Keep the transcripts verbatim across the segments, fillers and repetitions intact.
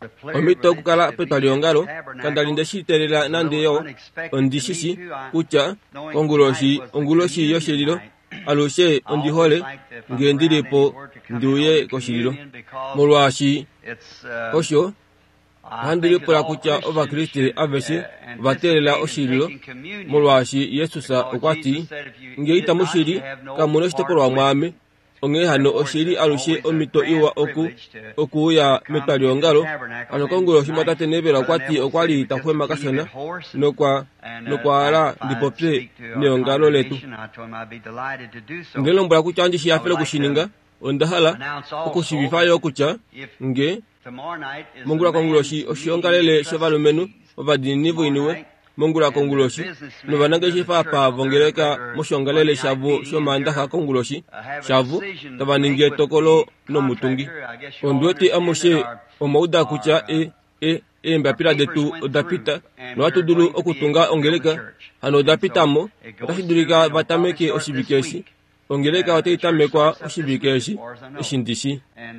omito kukala petaliongalo kandalinde shitelela nandeyo ondishisi kucha onguloshi onguloshi yoshililo alushe ondihole ngendilipo nduye koshililo mulwashi osho handilipola kucha obakristi avese batelela oshililo mulwashi yesusa okwati ngeita mushili kamuno shitopolwa mwame onge hano oshili alushe omito iwa oku oku ya metaliongalo ano kongulo shimata nebela kwati okwali tahwema kashona nokwa nokwala ndipope neongalo letu ngelo mbula kucha andi shiyafelo kushininga ondahala okushibifayo kucha nge mongula konguloshi oshiongalele shevalumenu obadinivu inuwe mongula konguloshi novanange shifapa vongeleka moshongalele shavu shomandaha konguloshi shavu tavaningie tokolo nomutungi ondueti amushe omauda kucha e e e mbapira detu odapita no atudulu okutunga ongeleka hano odapitamo otashidulika vatameke oshibikeshi ongeleka oteitamekwa oshibikeshi eshindishi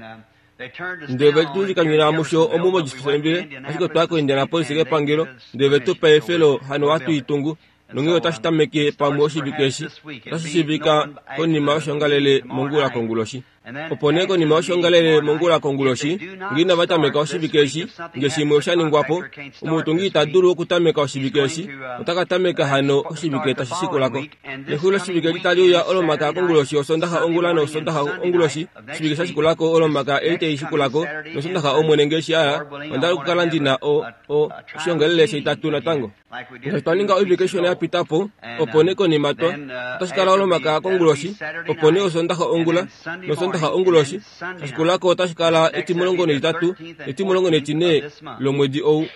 ndeve tulikanyira musho omumo jisembele asiko twako Indianapolis ke pangelo ndeve tupa efelo hano watu itungu nonge tashitameke pamoshi bikeshi tashibika konima oshongalele mongula konguloshi oponeko ni oshongalele mongula konguloshi ngina batameka oshibikeshi ngeshimwe oshaningwapo umutungi taduru okutameka oshibikeshi utakatameka hano oshibiketa shishikulako nehulo shibiketi taliya olomaka konguloshi osondaha ongulano osondaha onguloshi shibikesha shikulako olomaka elite ishikulako nosondaha omwenengeshi ala ondalu kukalandina o o shongalele sheitatu natango twaninga obligation ya pitapo oponeko ni mato tashikala olomaka konguloshi opone osondaha ongula nosondaha onguloshi tashkulako tashikala etimulongo ne tatu etimulongo ne tine lomwedi ou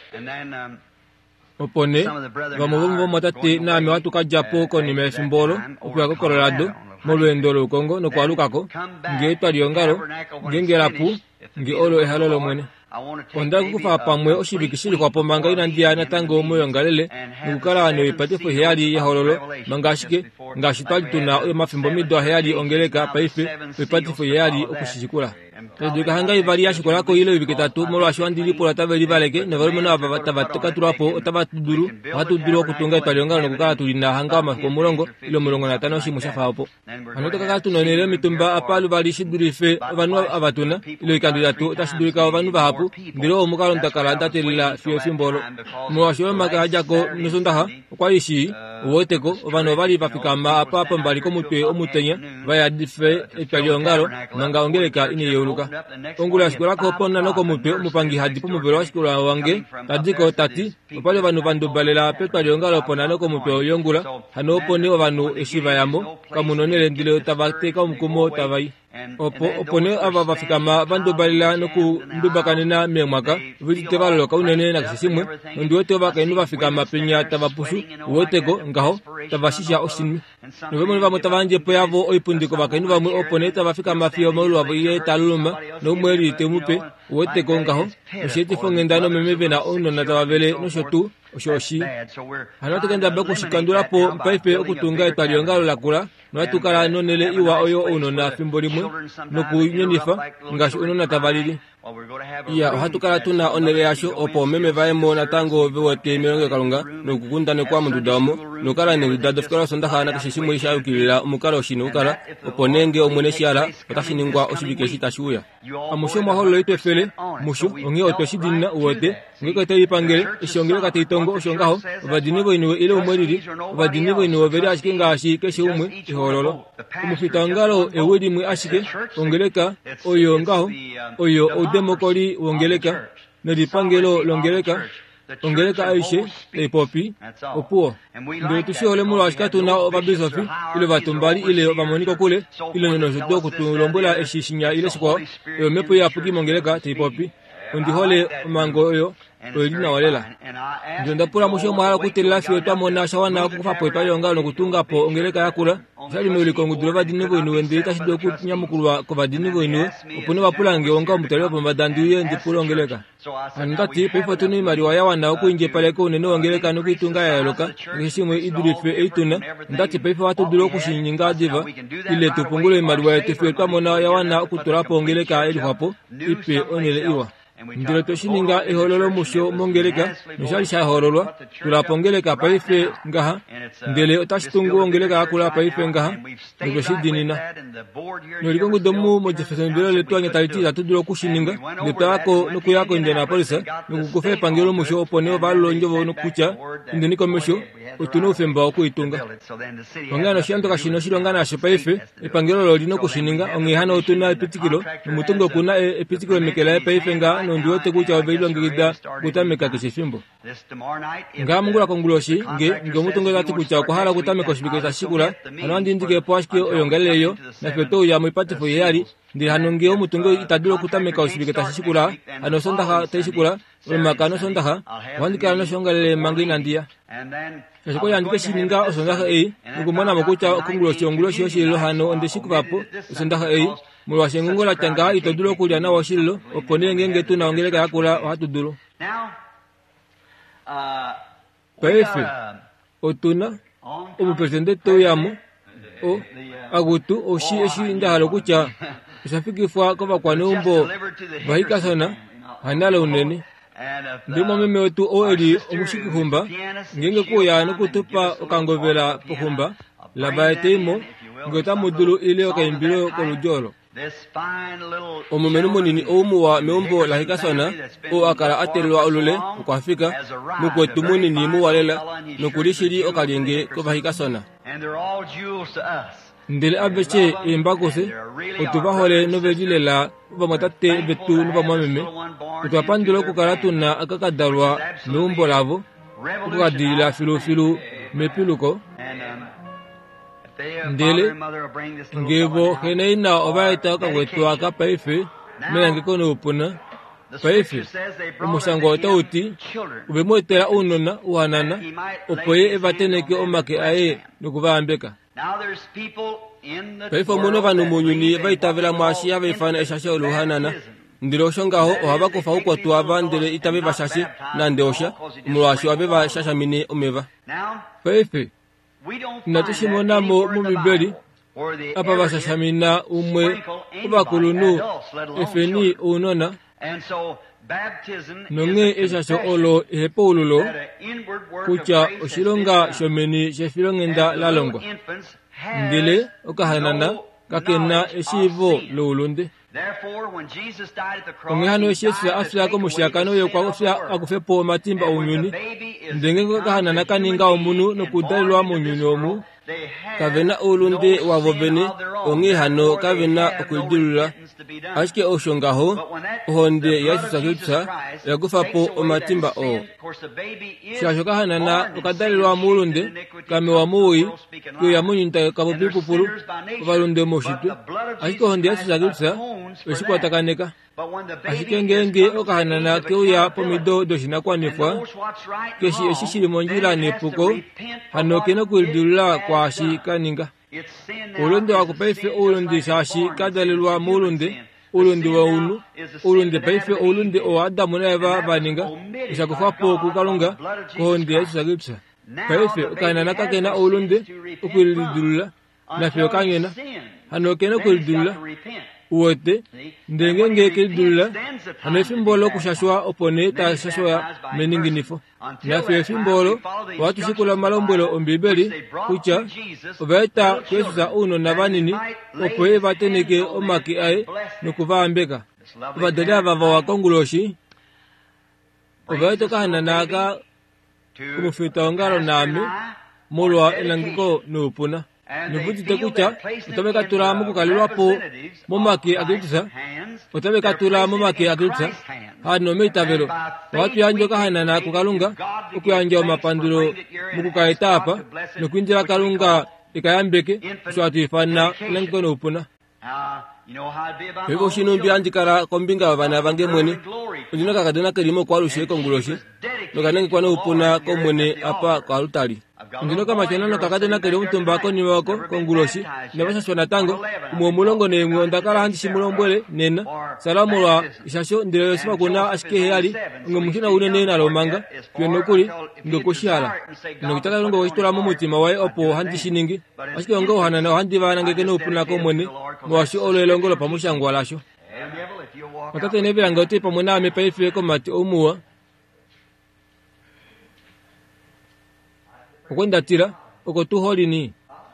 opone vamuvumvo matate nami watu kajapo koni mefimbolo upya ko Colorado molwendo lo Kongo no kwalukako nge twaliongalo ngengerapu nge olo ehalolo mwene onda kufa pamwe oshibikishili kwa pomanga ina ndia natango moyo ngalele ngukala ne patifo heyali ya hololo mangashike ngashitali tuna oyo mafimbo mido heyali ongeleka paife patifo heyali okushishikula Ndika hanga ibali ya shikolako ile ibiketatu molo ashwandili pola tabeli baleke nevalumena ababataka turapo otabatuduru hatuduru okutunga twaliongalo nokukala tulina hanga makomulongo ile mulongo na tano shimushafa hapo anotoka katu nonele mitumba apalu bali shidurife banu abatuna ile kandidatu tashidurika banu bahapu ndiro omukalo ntakala ndatelila fiyo simbolo mo ashwe makajako nusondaha kwa ishi woteko banu bali bafikama apa apa mbali ko mutwe omutenya baya dife twaliongalo nanga ongeleka ine yoluka ongula shikola ko ponna noko mutwe mupangi hadipo mubelo shikola wange tadiko tati opale banu bandu balela twaliongalo ponna noko mutwe yongula hano pone banu eshiva yamo kamunonele ndile tabateka umukumo tabai opo opone aba bafikama bandu balila noku ndubakanena memwaka vite balolo kaunene na kisimwe nduote bakainu bafikama penya tabapusu woteko ngaho tabashisha osini nobemo ba mutabanje po yavo oipundiko bakainu bamwe opone tabafikama fio molo abiye taluma no mweli temupe woteko ngaho osheti fongendano memebe na ono na tababele no shotu oshoshi hanote kenda bako shikandura po mpaipe okutunga twaliongalo lakula notukala nonele iwa oyo ono na fimbolimwe nokunyenifa ngashi ono na tabalili iya hatukala tuna onele yasho opo meme vaemo na tango vewote melonge kalunga nokukundane kwa mundudamo nokala ne dado fikala sondaha na kishishimo isha ukilila umukala oshino ukala opo nenge omwene shiala otashiningwa oshibike shitashuya amusho maholo ito fele musho onge otoshidina uwote ngeko tayipangele ishongele katitongo oshongaho obadinibo inuwe ile umwelili obadinibo inuwe veri ashike ngashi keshe umwe ihololo umufita ngalo ewedi mwe ashike ongeleka oyo ngaho oyo odemokoli ongeleka nedipangelo longeleka ongeleka aishe epopi opuo ndio tushole mulo ashikatu na obabizofi ile batumbali ile bamoniko kule ile neno jodo kutulombola eshishinya ile sikwa yo mepo ya puki mongeleka tepopi ondihole mango yo olina walela ndio ndapura musho mara kutelila fio tamona shawana kufa poita yonga no kutunga po ongeleka yakula sali no likongo drova dinivo inu ndita shido ku nyamukulwa ko badinivo inu opone bapulange onga mutaliwa pamba danduye ndipulo ongeleka andati pefo tuni mari waya wana ku inje pale ko neno ongeleka no kutunga ya loka ngishimwe idurife eituna ndati pefo watu duro kushinyinga diva ile tupungule mari waya tefo tamona ya wana kutura po ongeleka ili hapo ipe onele iwa ndilo toshininga ihololo musho mongeleka mishali sha hololwa tulapongeleka paife ngaha ndele otashitungu ongeleka akula paife ngaha nikoshidinina nolikongo domu mojefeso ndilo letwanya talitiza tudulo kushininga ndetako nokuyako Indianapolis nikukufe pangelo musho opone balo njovo nokucha ndiniko musho utunu ufemba okuitunga ongano shanto kashino shilongana ashe paife ipangelo lolino kushininga ongihana utuna epitikilo numutungo kuna epitikilo mikela paife nga nondiwote kucha wabeilongida kutameka kishifimbo ngamungula konguloshi nge nge mutungo zati kucha kuhala kutameka shibikeza shikula anwandi ndike poashke oyongaleyo na feto ya muipatifo yali ndi hanonge omutungo itadulo kutameka ushibikeza shikula ano sondaha teshikula olmakano sondaha wandika no shongalele mangina ndia Shiko yandike shininga osondaha ei ngumana mokucha konguloshi onguloshi yoshilo hano ondeshikupapo osondaha ei mulwashe ngongola tanga itodulo kulya na washilo opone ngenge tuna ongeleka yakula watudulo paife otuna omu presidente toyamo o agutu oshi eshi ndahalo kucha usafikifwa kwa kwa nombo bahika sana hanalo unene ndimo meme otu oeli omushikihumba ngenge kuya nokutupa okangovela pohumba labaetemo ngota mudulu ile okaimbilo kolujolo omumenu munini oumuwa meombo lahika sana o akala atelwa olule kwa Afrika nukwetu munini muwalela nukulishiri okalenge kubahika sana ndele abeche imbakose utubahole novejilela ubamutate betu nubamameme utwapandulo kukaratuna akakadarwa meombo lavo ukadila filu-filu mepiluko ndele ngebo heneina obaita okangwetu aka paife menangikono upuna paife umusango otauti ubemwetela unona uhanana opoye evateneke omake aye nukuvambeka paife muno vanu munyuni vaitavela mwashi avaifana eshashe oluhanana ndilo shongaho ohaba kufa ukwatu aba ndele itabe bashashi nandeosha umulwashi wabe bashashamine omeva paife natushimona-mo mumibeli apa bashashamina umwe ubakulunu efeni unona nonge eshasho olo ehepo ululo kucha oshilonga shomeni shefilongenda lalongwa ndile okahanana kakena eshivo luulunde ongehano eshesu ya afya komushakano yokwa ofya akufepo matimba unyuni ndenge kahanana kaninga omunu nokudalwa munyuni omu kavena ulunde wavobene ongehano kavena okudilula ashike oshongaho honde yasusa yagufapo omatimba o shasho kahanana okadalwa mulunde kame wa muyi yo yamunyinta kabopipupuru valunde moshitu ashike honde yasusa eshikwatakane ashike ngenge okahanana keuya pomido doshinakwanifwa keshi eshishili monjila nepuko hano keno kulidulula kwa shi kaninga ulunde wakupaife ulundi shashi kadalilwa mulunde ulundi wa unu ulundi paife ulundi o adamu na eva baninga ishakufapo kukalunga kohonde yesu sagipsa paife okahanana kakena ulundi ukulidulula na feo kangena hano keno kulidulula uwote ndenge ngeke dula hanefi mbolo kushashwa opone ta shashwa meninginifo na fefi mbolo watu shikula malombolo ombibeli kucha obaita kwesuza uno nabanini opoe vateneke omaki ae nukuvambeka obadela vava wakonguloshi obaita kahananaka kumufita ongalo nami mulwa elangiko nupuna nubutite kucha utabeka tulamu kukalilwapo momaki agitisa utabeka tulamu momaki agitisa hano meitavelo watu yanjo kahanana kukalunga ukuyanja mapandulo mukukaitapa nukwinjira kalunga ikayambeke swatu ifana langikono upuna hivyo shinu mbianjikara kombinga vana vange mwene ujinoka kadena kelimo kwa lushe konguloshi nukanengi kwa upuna komwene apa kwa lutali ndinoka machanano kakadena kelimo mtumbako ni wako konguloshi nebasha shwana tango umuomulongo ne mwondakala hanji shimulombwele nena salamu wa ishasho ndile yosipa kuna ashike heyali ungemushina une nena lomanga kwenokuli ngekushiala nukitaka lungo wajitola mumutima wae opo hanji shiningi ashike ongo hanana hanji vana ngekeno upuna komwene mwashi olo elongolo pamusha ngwalasho matate nevela ngote pamwe nami paife ko mati omuwa okwendatira okotu holini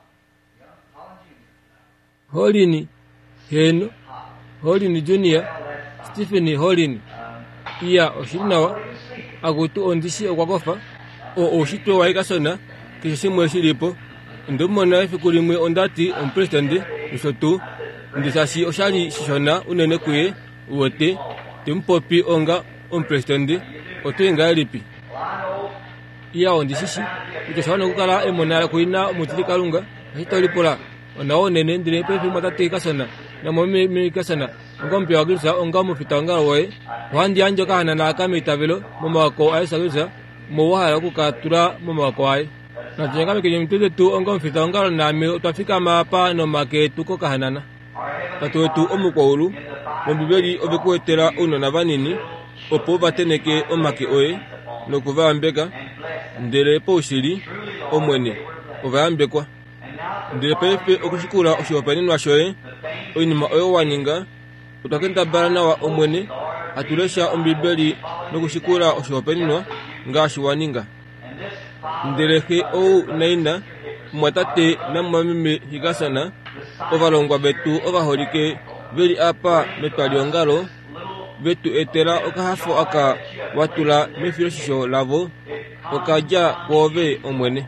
holini heno holini junior Stephen holini iya oshinawa agutu ondisi okwakofa o oshitwe waikasona kishimwe shilipo ndomona ifikulimwe ondati ompresident usotu ndisasi oshali shishona unene kuye uwote timpopi onga ompresident otwenga lipi iya ondisisi ukishaona kukala emonala kuina omutili kalunga hitolipola onawo nene ndile pepe matate kasana na momi mi kasana ngompi wagilsa onga mufita onga woe wandi anjo kahana na akamitavelo momako aisa gilsa mowahala kukatura momako ai na jenga mike mtete tu onga mufita onga na mi utafika mapa no make tuko kahanana tatu tu omukwaulu mombibeli obekuetera uno na vanini opo bateneke omake oe nokuvambeka ndele poshili omwene ovambekwa ndile pepe okushikula oshiwapaninwa shoye oinima oyo waninga utakenta bala nawa omwene atulesha ombibeli nokushikula oshiwapaninwa ngashi waninga ndelehe ou naina mwatate na mwamime higasana ovalongwa betu ovaholike veli apa metwali ongalo betu etela okahafo aka watula mefiloshisho lavo okaja kwove omwene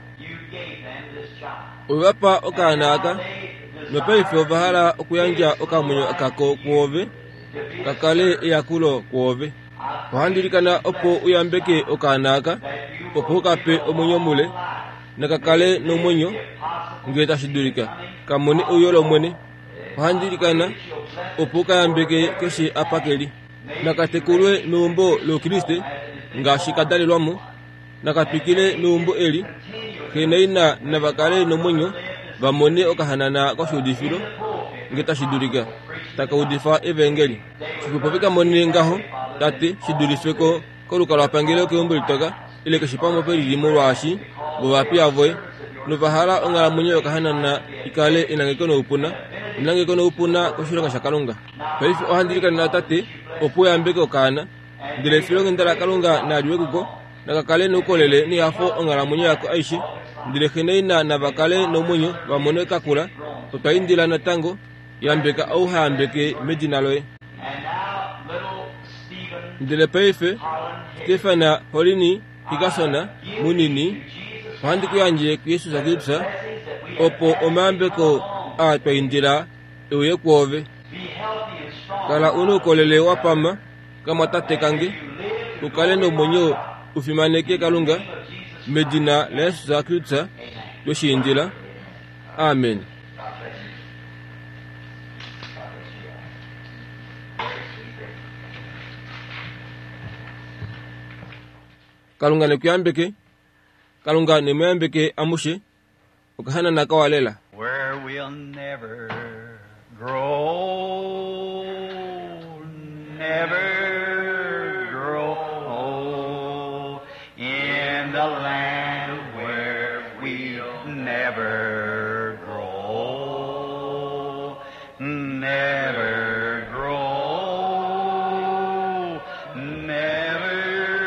ovapa okaanaka nopaife ovahala okuyanja okamunyo akako kwove kakale eyakulo kwove ohandilikana opo uyambeke okaanaka opo kape omwenyo mule nakakale nomwenyo ngele tashidulika kamone uyolo mwene ohandilikana opo kayambeke keshe apakeli nakatekulwe numbo lo Kriste ngashi kadalilwamo nakapikile numbo eli kenaina nabakale nomwenyo bamone okahanana koshudifilo ngeta shidulika takaudifa evangeli kikupopeka mone ngaho tate shidulifeko koluka lwapangelo keombulitoka ile keshipamo pelilimo lwashi bovapi avoe novahala ongala mwenyo okahanana ikale inangekono upuna inangekono upuna koshilonga shakalunga paifi ohandilikana na tate opo yambeke okana ndile filonge ndala kalunga na aliwe kuko nakakale nukolele ni afo ongala mwenyo yako aishi ndile heneina na bakale no mwenyo bamone kakula tutaindila na tango yambeka au hambeke medinaloe ndile paife Stefana holini higasona munini handi kuyanje Yesu zakipsa opo omambeko atwaindila uye kwove kala unukolele wapama kama tate kange ukale no mwenyo ufimaneke kalunga medina les zakritsa yoshindila amen kalunga ne kuyambeke kalunga ne mwambeke amushe ukahana nakawalela where we'll never grow, never grow old, in the land where we'll never grow, never grow, never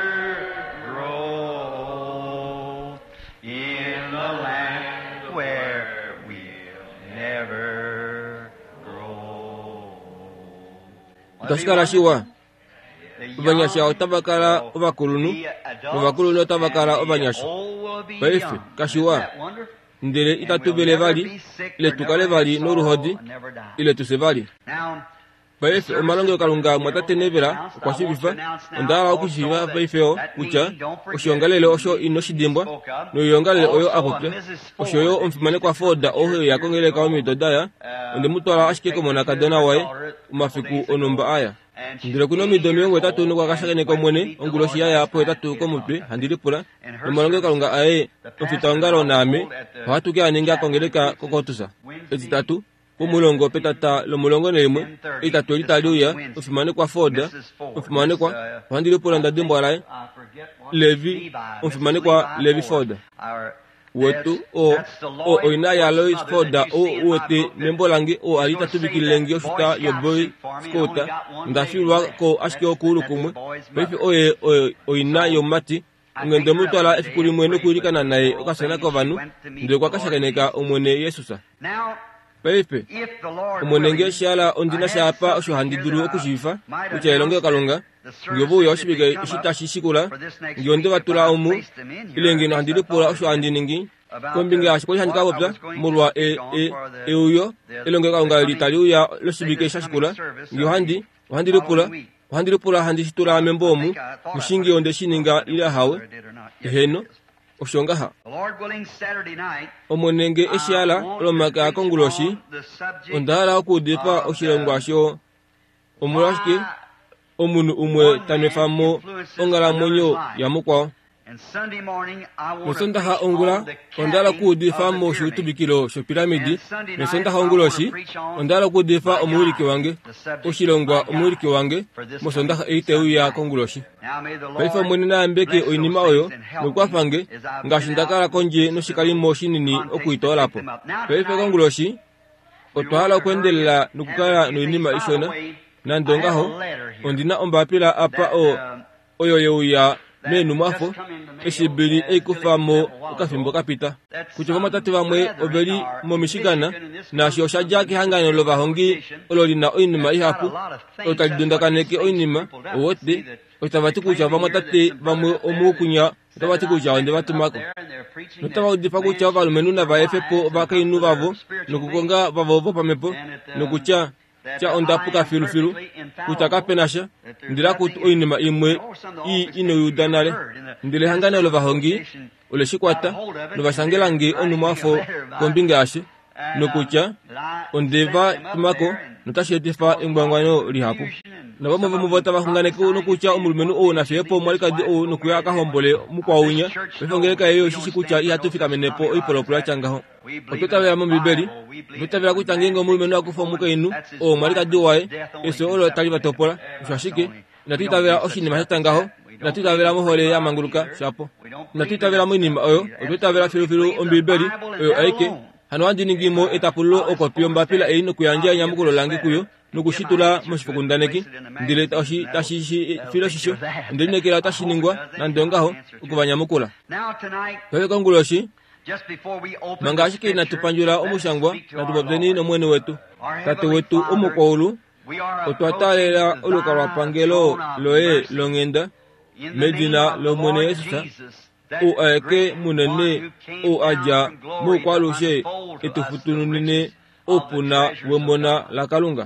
grow, in the land where we'll never grow. utashikala shiwa ubanyasha otabakala obakulunu obakulunu otabakala obanyasha paife kashiwa ndele itatubele bali ile tukale bali n'uruhodi ile tusebali paife omalongo kalunga mwatate nevera kwa shibifa ndala okushiba paifeo kucha oshiongalele osho inoshidimba no yongalele oyo apople osho yo omfimane kwa foda oho yakongele ka omidodaya onde mutwala ashike ko mona kadona wae umafiku onomba aya ndile kuno midomi ngwe tatu no kwakashakene ko mwene onguloshi ya apo tatu ko mutwe handilipula omalongo kalunga aye ofitangalo name watu ke aninga kongeleka kokotusa ezitatu umulongo petata lo mulongo nemwe itatu litaluya ufimane kwa foda ufimane kwa handile pola ndadimbo alaye levi ufimane kwa levi foda wetu o o oina ya Lois Foda o wote membolangi o alita tubikilengi o shita yoboi skota ndafilwa ko aske okulu kumwe pepe oye oina yomati ngende mutala efukuli mwene kurikana naye okasana ko vanu ndio kwa kashakaneka omwene Yesusa pepe omwene ngeshala ondina shapa osho handiduru okushifa uchelonge kalonga ngyobu yoshibike ishitashi shikula ngionde batula omu ilenge no handiri pula osho handiningi kombinga ashikoli handika wopza mulwa e e euyo ilonge kalonga litaliu ya loshibike shashikula ngyo handi handiri pula handiri pula handi shitula membomu mushingi onde shininga ila hawe heno oshongaha omonenge eshala lomaka konguloshi ondala kudipa oshilongwasho omulashike omunu umwe tamefamo ongala monyo yamukwao mesondaha ongula ondala kudifa mo shutubikilo sho piramidi mesondaha onguloshi ondala kudifa omuliki wange oshilongwa omuliki wange mosondaha eiteu ya konguloshi paifa mwenena ambeke oinima oyo nokwafange ngashindakala konje noshikalimo shinini okuitolapo paifa konguloshi otwala okwendelela nokukala noinima ishona nandongaho ondina ombapila apa o oyo yeuya menu mafo eshibili eikufamo okafimbo kapita kuchoko matati vamwe obeli momishigana na shosha jaki hangano lo bahongi ololina oinima ihapu otalidondakaneke oinima owote otavati kucha vamatati vamwe omukunya otavati kucha onde vatumako notava udipa kucha valumenuna vaefepo vakainu vavo nokukonga vavovo pamepo nokucha cha ondapuka filu-filu kutakapenasha ndila kutu oinima imwe i inoyudanale ndile hangane lo bahongi ole shikwata no bashangelange onumafo kombinga ashe nokucha ondeva tumako notashetifa engwangwano lihapu na bamo bamuvota bahunganeke nokucha omulumenu o nafyepo mwalikadi o nokuya kahombole mukwaunya befongeleka yeyo shishikucha ihatufika menepo oipolopula changaho ototavela mu bibeli ototavela kutangenga omulumenu akufa mukainu o mwalikadi wae eso olo tali batopola shashike natitavela oshinima shatangaho natitavela muhole ya manguluka shapo natitavela mwinima oyo ototavela filu-filu ombibeli oyo aike hano andiningimo etapulo okopio mbapila eino kuyanja nyamukulo langi kuyo nukushitula moshifukundaneki ndile tashi tashi filo shisho ndine kila tashiningwa na ndongaho ukubanyamukula pewe konguloshi mangashiki natupanjula omushangwa natubobzeni nomwene wetu tate wetu omukwaulu otwatalela oluka lwa pangelo loye longenda medina lomwene Yesusa o aeke munene o aja mukwalushe etufutununine opuna wemona la kalunga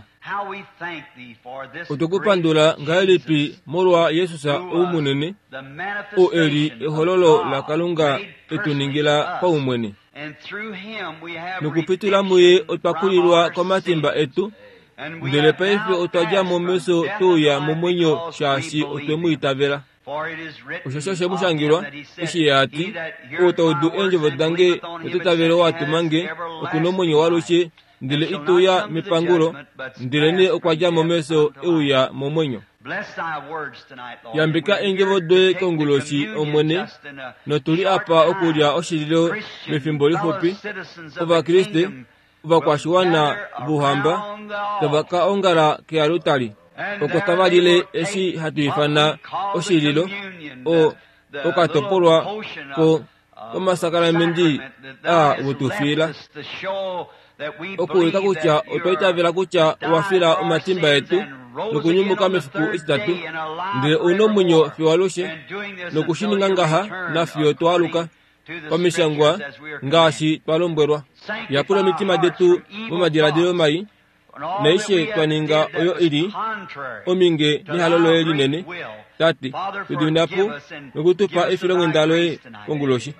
otokupandula ngaelipi morwa Yesusa omunene o eli ehololo la kalunga etuningila pa umwene nukupitula muye otwakulilwa kwa matimba etu ndele paife otwaja momeso tuya mumwenyo shashi otwemuitavela ushosho mushangirwa ishiyati otaudu enjovo dange otutavela watumange okunomwenyo walushe ndile ituya mipangulo ndile ne okwaja momeso euya momwenyo yambika enjovo dwe konguloshi omwene notuli apa okulya oshililo mefimbo lifupi ova Kriste ova kwashiwana buhamba tabaka ongala kealutali okotabalile esi hatuifana oshililo o okatopolwa ko omasakalamendi a wutufila okuwika kucha otwaitavela kucha wafila omatimba yetu nokunyumuka mefuku isitatu ndile uno mwinyo fiwalushe nokushininga ngaha nafyo twaluka pamishangwa ngashi twalombwerwa yapula mitima detu momadiladilo mayi naishe twaninga oyo ili ominge nihalolo eli nene tati tudunapu nukutupa efilongo ndaloe konguloshi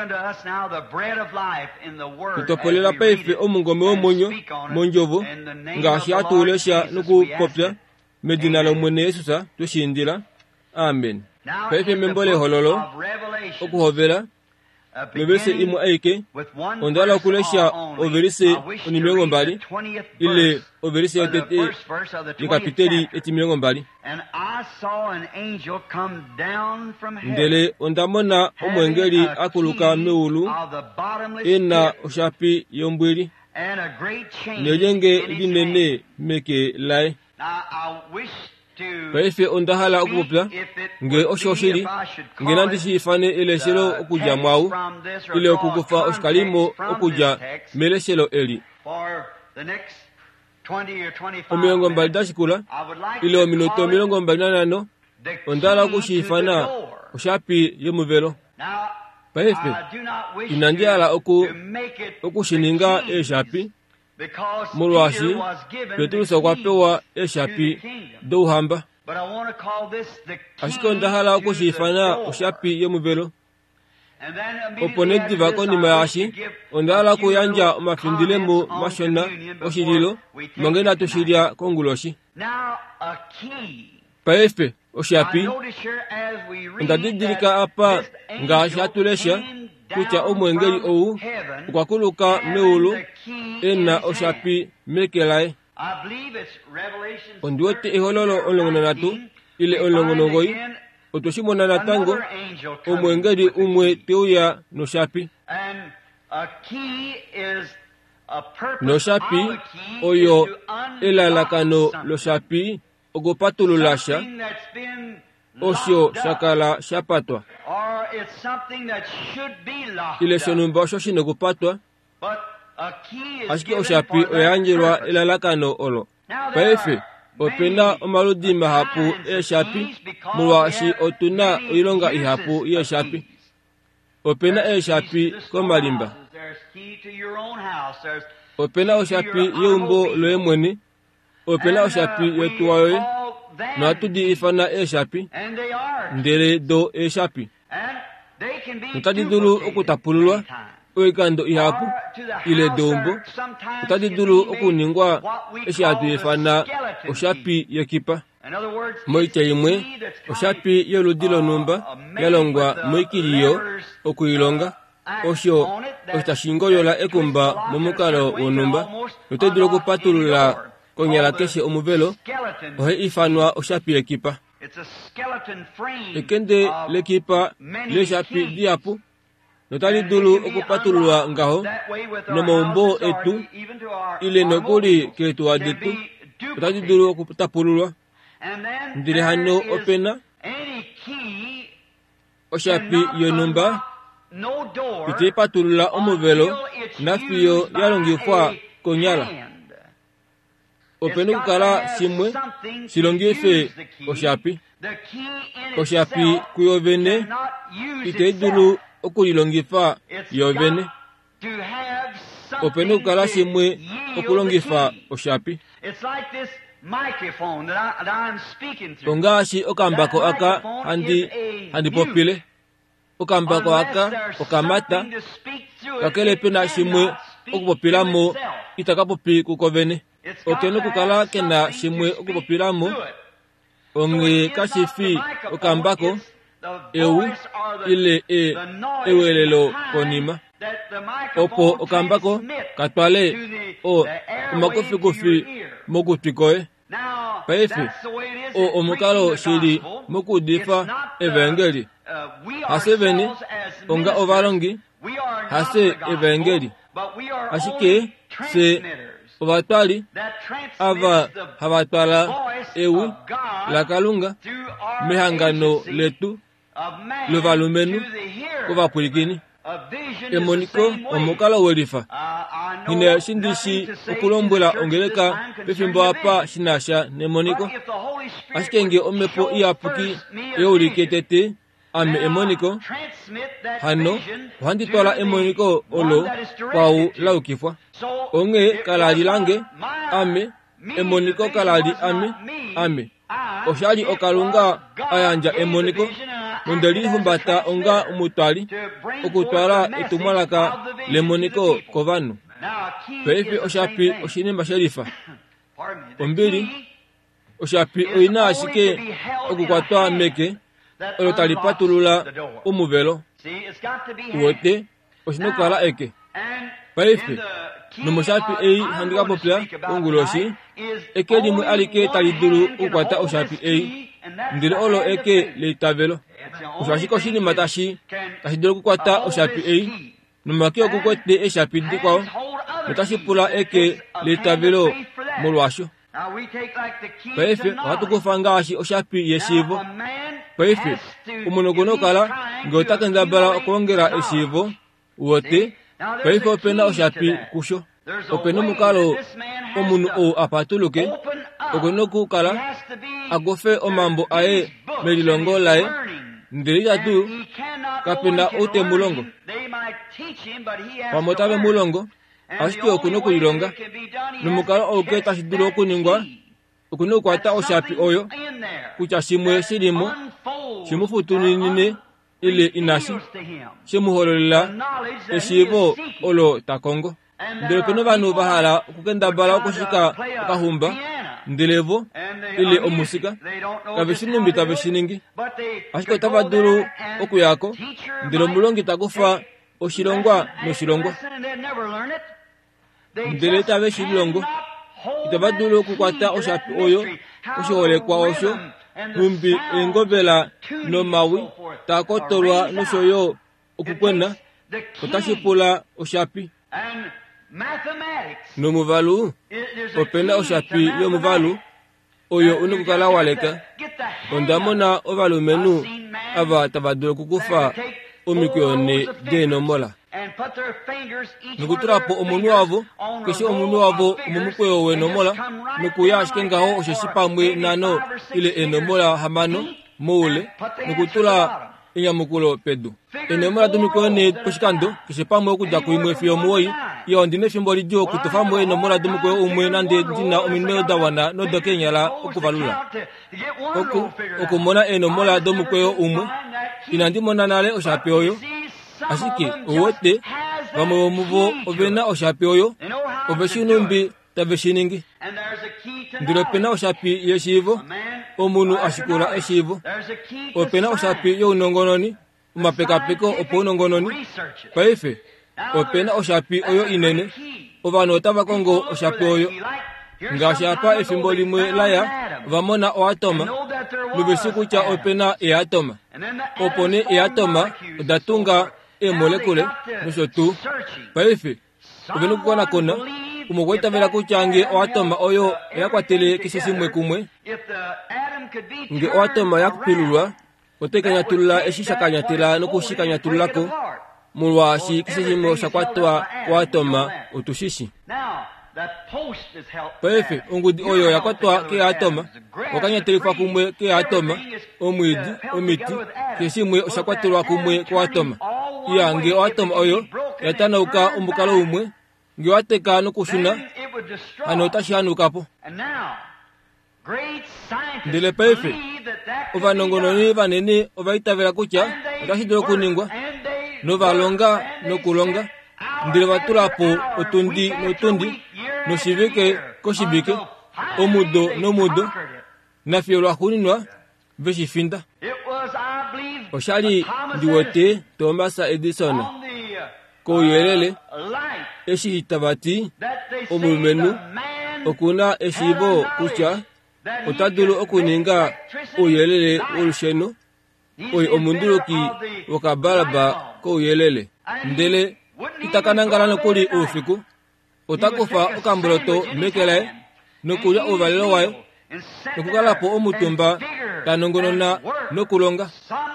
tutopolela paife omungome omonyo monjovo ngashi atulesha nukupopya medina lomwene Yesusa tushindila amen paife membole hololo okuhovela lobese imu aike ondala kulesha overise onimiongo mbali ile overise yotete likapiteli eti miongo mbali ndele ondamona omwengeli akuluka meulu ena oshapi yombweli neyenge linene meke lai paife ondahala okupopla nge oshoshili nge nandisi ifane eleshelo okuja mwau ile okukufa oshikalimo okuja meleshelo eli omiongo mbali dashikula ile ominuto milongo mbali nanano ondala okushifana oshapi yomuvelo paife inandiala oku okushininga eshapi mulwashi petulusa okwapewa eshapi douhamba ashike ondahala okushifana oshapi yomuvelo oponenti vako nima yashi ondahala kuyanja omafindilemo mashona oshililo mangena tushilya konguloshi paife oshapi ondadidilika apa ngashi atulesha kutya omwengeli owu ukwakuluka meulu ena oshapi mekelae ondiwete ihololo olongono natu ile olongono goi otoshimona natango omwengeli umwe teuya noshapi noshapi oyo elalakano loshapi ogopatululasha osho shakala shapatwa ile shonumba osho shino kupatwa ashike oshapi oyanjirwa elalakano olo paife opena omaludi mahapu eshapi mulwashi otuna oilonga ihapu yeshapi opena eshapi komalimba opena oshapi yeumbo loemweni opena oshapi yetuwayoye natudi ifana eshapi ndele do eshapi utadidulu okutapululwa oikando ihapu ile dombo utadidulu okuningwa eshatu ifana oshapi yekipa moite imwe oshapi yoludilo numba yalongwa moikiliyo okuilonga osho ostashingoyola ekumba momukalo wonumba utadidulu okupatulula konyala keshe omuvelo ohe ifanwa oshapi yekipa ekende lekipa leshapi diapu notadidulu okupatululwa ngaho nomaumbo etu ile nokuli ketu adetu notadidulu okutapululwa ndile hano opena oshapi yonumba itepatulula omuvelo nafiyo yalongifwa konyala opena okukala simwe silongife oshapi oshapi kuyovene itedulu okulilongifa yovene opena okukala simwe okulongifa oshapi ongashi okambako aka handi handi popile okambako aka okamata kakele pena simwe okupopilamo itakapopi kukovene okena okukala kena simwe okupopilamo onge kashifi okambako ewu ile e ewelelo konima opo okambako katwale o omakofikofi mokutikoe paife o omukalo shili mokudifa evangeli haseveni onga ovalongi hase evangeli ashike se ovatwali ava havatwala ewu lakalunga mehangano letu luvalumenu kuvapulikini emoniko omukalo welifa hine shindishi okulombwela ongeleka pefimbo apa shinasha nemoniko ashikenge omepo iyapuki eulike tete ame emoniko hano handitwala emoniko olo kwau laukifwa onge kalali lange ame emoniko kalali ame ame oshali okalunga ayanja emoniko nondeli humbata onga umutwali okutwala etumwalaka lemoniko kovanu peife oshapi oshinimba sherifa ombili oshapi oina ashike okukwatwa meke olo talipatulula umuvelo uwote osinokala eke paife nomoshapi ei handika popya onguloshi eke limwe alike talidulu ukwata oshapi ei ndile olo eke leitavelo ushashiko shinima tashi tashidulu kukwata oshapi ei nomaki okukwete eshapi dikwao notashipula eke leitavelo molwasho paife watukufa ngaashi oshapi yeshivo paife umunogolokala ngotakendabala okwongera eshivo uwote paife opena oshapi kusho opena mukalo omunu o apatuluke okonokukala agofe omambo aye melilongo laye ndirija tu kapena ute mulongo pamotabe mulongo ashiki okunokulilonga nomukalo oke tashidulu okuningwa okunokwata oshapi oyo kucha shimwe shilimo shimufutuninine ile inashi shimuhololela eshivo olo takongo ndele peno banu bahala kukendabala okushika kahumba ndilevo ile omusika kabishinimbi tabishiningi ashiko tabadulu okuyako ndilo mulongi takufa oshilongwa noshilongwa ndele tabe shilongo itabadulu okukwata oshapi oyo oshiholekwa osho humbi engobela no mawi takotolwa noshoyo okukwena otashipula oshapi no muvalu opena oshapi yo muvalu oyo unukukala waleka ondamona ovalu menu ava tabadulu kukufa omikuyone denomola nukutulapo omunu wavo keshi omunu wavo omumukweyo wenomola nukuya ashike ngaho osheshipamwe nano ile enomola hamano muule nukutula inyamukulo pedu enomola dumikuyone poshikando keshi pamwe okuja kuimwe fiyo muwoyi iyo ndine fimbo lidio kutofamwe enomola dumikweyo umwe nande dina omineo dawana nodokenyala okuvalula oku okumona enomola dumikweyo umwe inandimona nale oshapi oyo asiki uwote vamwe omuvo ovena oshapi oyo oveshinumbi tabeshiningi ndilo pena oshapi yeshivo omunu ashikula eshivo opena oshapi younongononi umapekapeko opo unongononi paife opena oshapi oyo inene ovano otavakongo oshapi oyo ngashi apa efimbo limwe laya vamona oatoma lubeshi kutya opena eatoma opone eatoma odatunga emolekule nosho tu paife ovena okukona kona umugwetavela kutya nge oatoma oyo yakwatele kishisimwe kumwe nge oatoma yakupilulwa otekanyatulula eshishakanyatela nokushikanyatululako mulwashi kishisimwe shakwatwa oatoma otushishi paife ongudi oyo yakwatwa keatoma okanyatelekwa kumwe keatoma omwidi omiti kishimwe oshakwatelwa kumwe koatoma iya nge oatoma oyo yatanauka ombukalo umwe nge wateka nokushuna ano otashihanukapo ndele paife ovanongononi vanene ovaitavela kutya otashidula okuningwa novalonga nokulonga ndele vatulapo otundi notundi noshivike koshivike omudo nomudo nafiyo lwahuninwa veshifinda oshali ndiwote Thomas Edison kouyelele eshihitavati omulumenu okuna eshivo kutya otadulu okuninga uuyelele olusheno oyo omunduluki wokabalaba kouyelele ndele itakanangala nokuli uufiku otakufa okamboloto mekelaye nokulya uvalelo wayo nokukalapo omutumba tanongonona nokulonga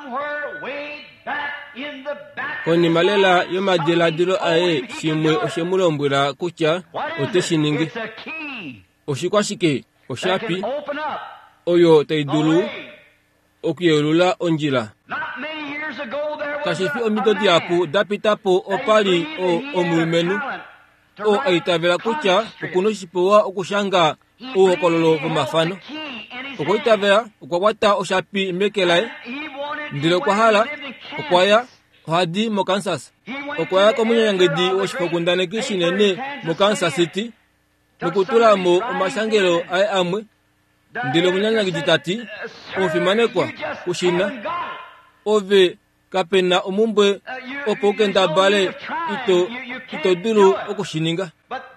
konima lela yomadhiladhilo aye shimwe oshemulombwela kutya oteshiningi oshikwashike oshapi oyo taidulu okuyelula ondjila kashifi omidodi apu dapitapo opali o omulumenu o aitavela kutya okuno shipewa okushanga uhokololo vomafano okoitavela okwakwata oshapi mekelaye ndile okwahala okwaya ohadi mo Kansas okwaya komunyanyangedi woshifokundaneki shinene mo Kansas City nokutulamo omashangelo aye amwe ndile omunyanyangedi tati omufimanekwa kushina ove kapena umumbwe opo kenda bale ito ito dulu okushininga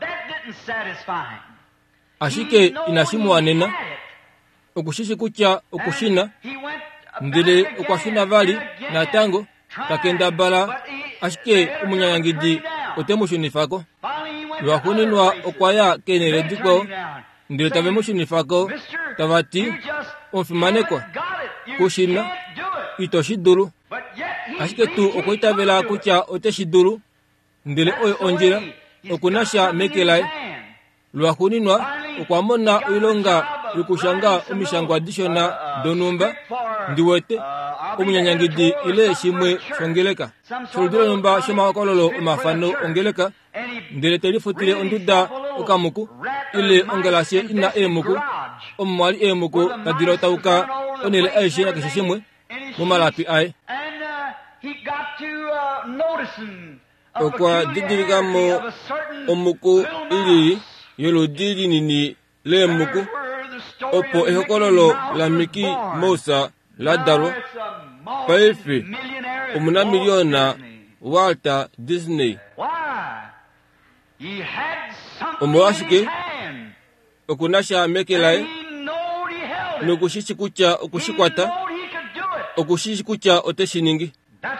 ashike inashimu wanena okushishi kucha okushina ndile okwashina vali na tango kakenda bala ashike umunyanyangidi otemushunifako lwakuninwa okwaya kenele diko ndile tave mushunifako tavati onfimanekwa kushina itoshidulu ashike tu okwitavela kucha oteshidulu ndile oyo onjila okunasha mekelai lwakuninwa okwamona uilonga yukushanga umishango adishona donumba ndiwete umunyanyangidi ile shimwe shongeleka shuludilo numba shoma kololo umafano ongeleka ndile telifutile onduda okamuku ile ongelashe ina emuku omwali emuku nadilo tauka onele aishe ya kishishimwe mumalapi ai okwa didirigamo omuku ili yoludili nini le muku opo ehokololo la miki mosa la dalo paife umuna miliona Walter Disney omwashike okunasha mekelai nokushishi kucha okushikwata okushishi kucha oteshiningi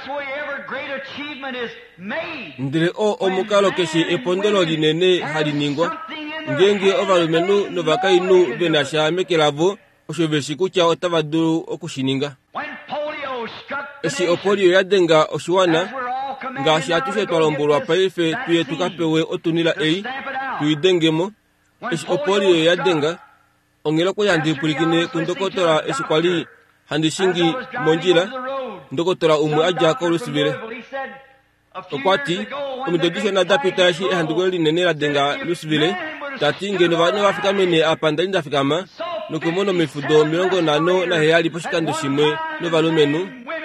ndile o omukalo keshi epondolo linene haliningwa ngenge ovalumenu novakainu venasha mekelavo oshoveshi kucha otavadulu okushininga eshi opolio yadenga oshiwana ngashi atushe twalombulwa paife tuye tukapewe otunila ei tuyidengemo eshi opolio yadenga ongela kuyandipulikine kundokotola eshi kwali handishingi monjila ndokotola umwe ajako lusivile okwati omidodisho na dapita eshi ehandugolo linene ladenga lusivile tati ngeno vano vafika mene apanda lindafikama nukumono mifudo milongo nano na heyali poshikando shimwe novalumenu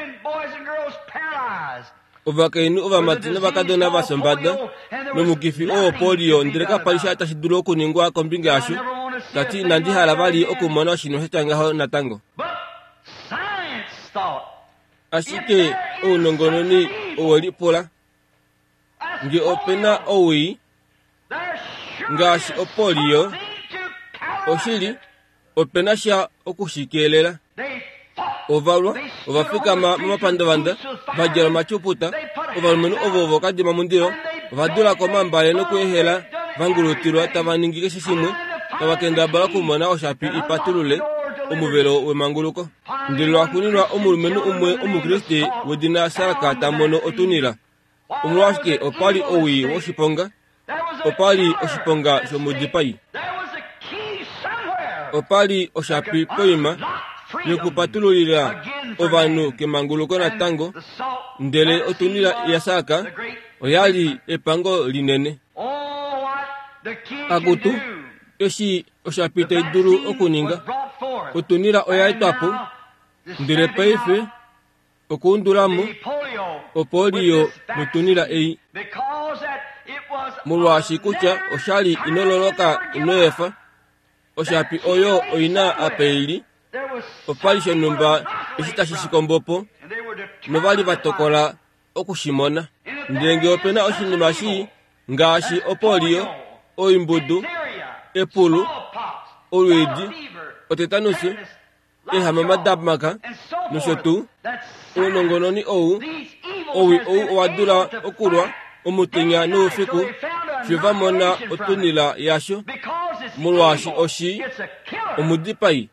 ovakainu ovamati novakadona vasombada nomukifi oo polio ndireka palisha atashidulu okuningwa kombinga yashu tati nandihala vali okumona oshino shetangaho natango ashike uunongononi owelipola nge opena owi ngashi opolio oshili opena sha okushikelela ovalwa ovafikama mamapandavanda vajela machuputa ovalumenu ovovo kadima mundilo vadula komambale nokuehela vangulutilwa tavaningi shimwe tavakenda bala kumona oshapi ipatulule omuvelo wemanguluko ndilo akunilwa omulumenu umwe omukriste wedina Saraka tamono otunila omulwashike opali owi woshiponga opali oshiponga shomudipai opali oshapi poima yokupatululila ovanu kemanguluko natango ndele otunila ya Saraka oyali epango linene akutu eshi oshapi teidulu okuninga otunila oyaitwapo ndele paife okundulamu opolio mutunila ei mulwashi kucha oshali inololoka inoyefa oshapi oyo oina apeili opali shonumba eshitashisikombopo novali vatokola okushimona ndenge opena oshinima shi ngashi opolio oimbudu epulu olwidi otetanusu ehama madabmaka noshotu unongononi owu owi owu owadula okulwa omutenya nuufiku fivamona otunila yasho mulwashi oshi omudipai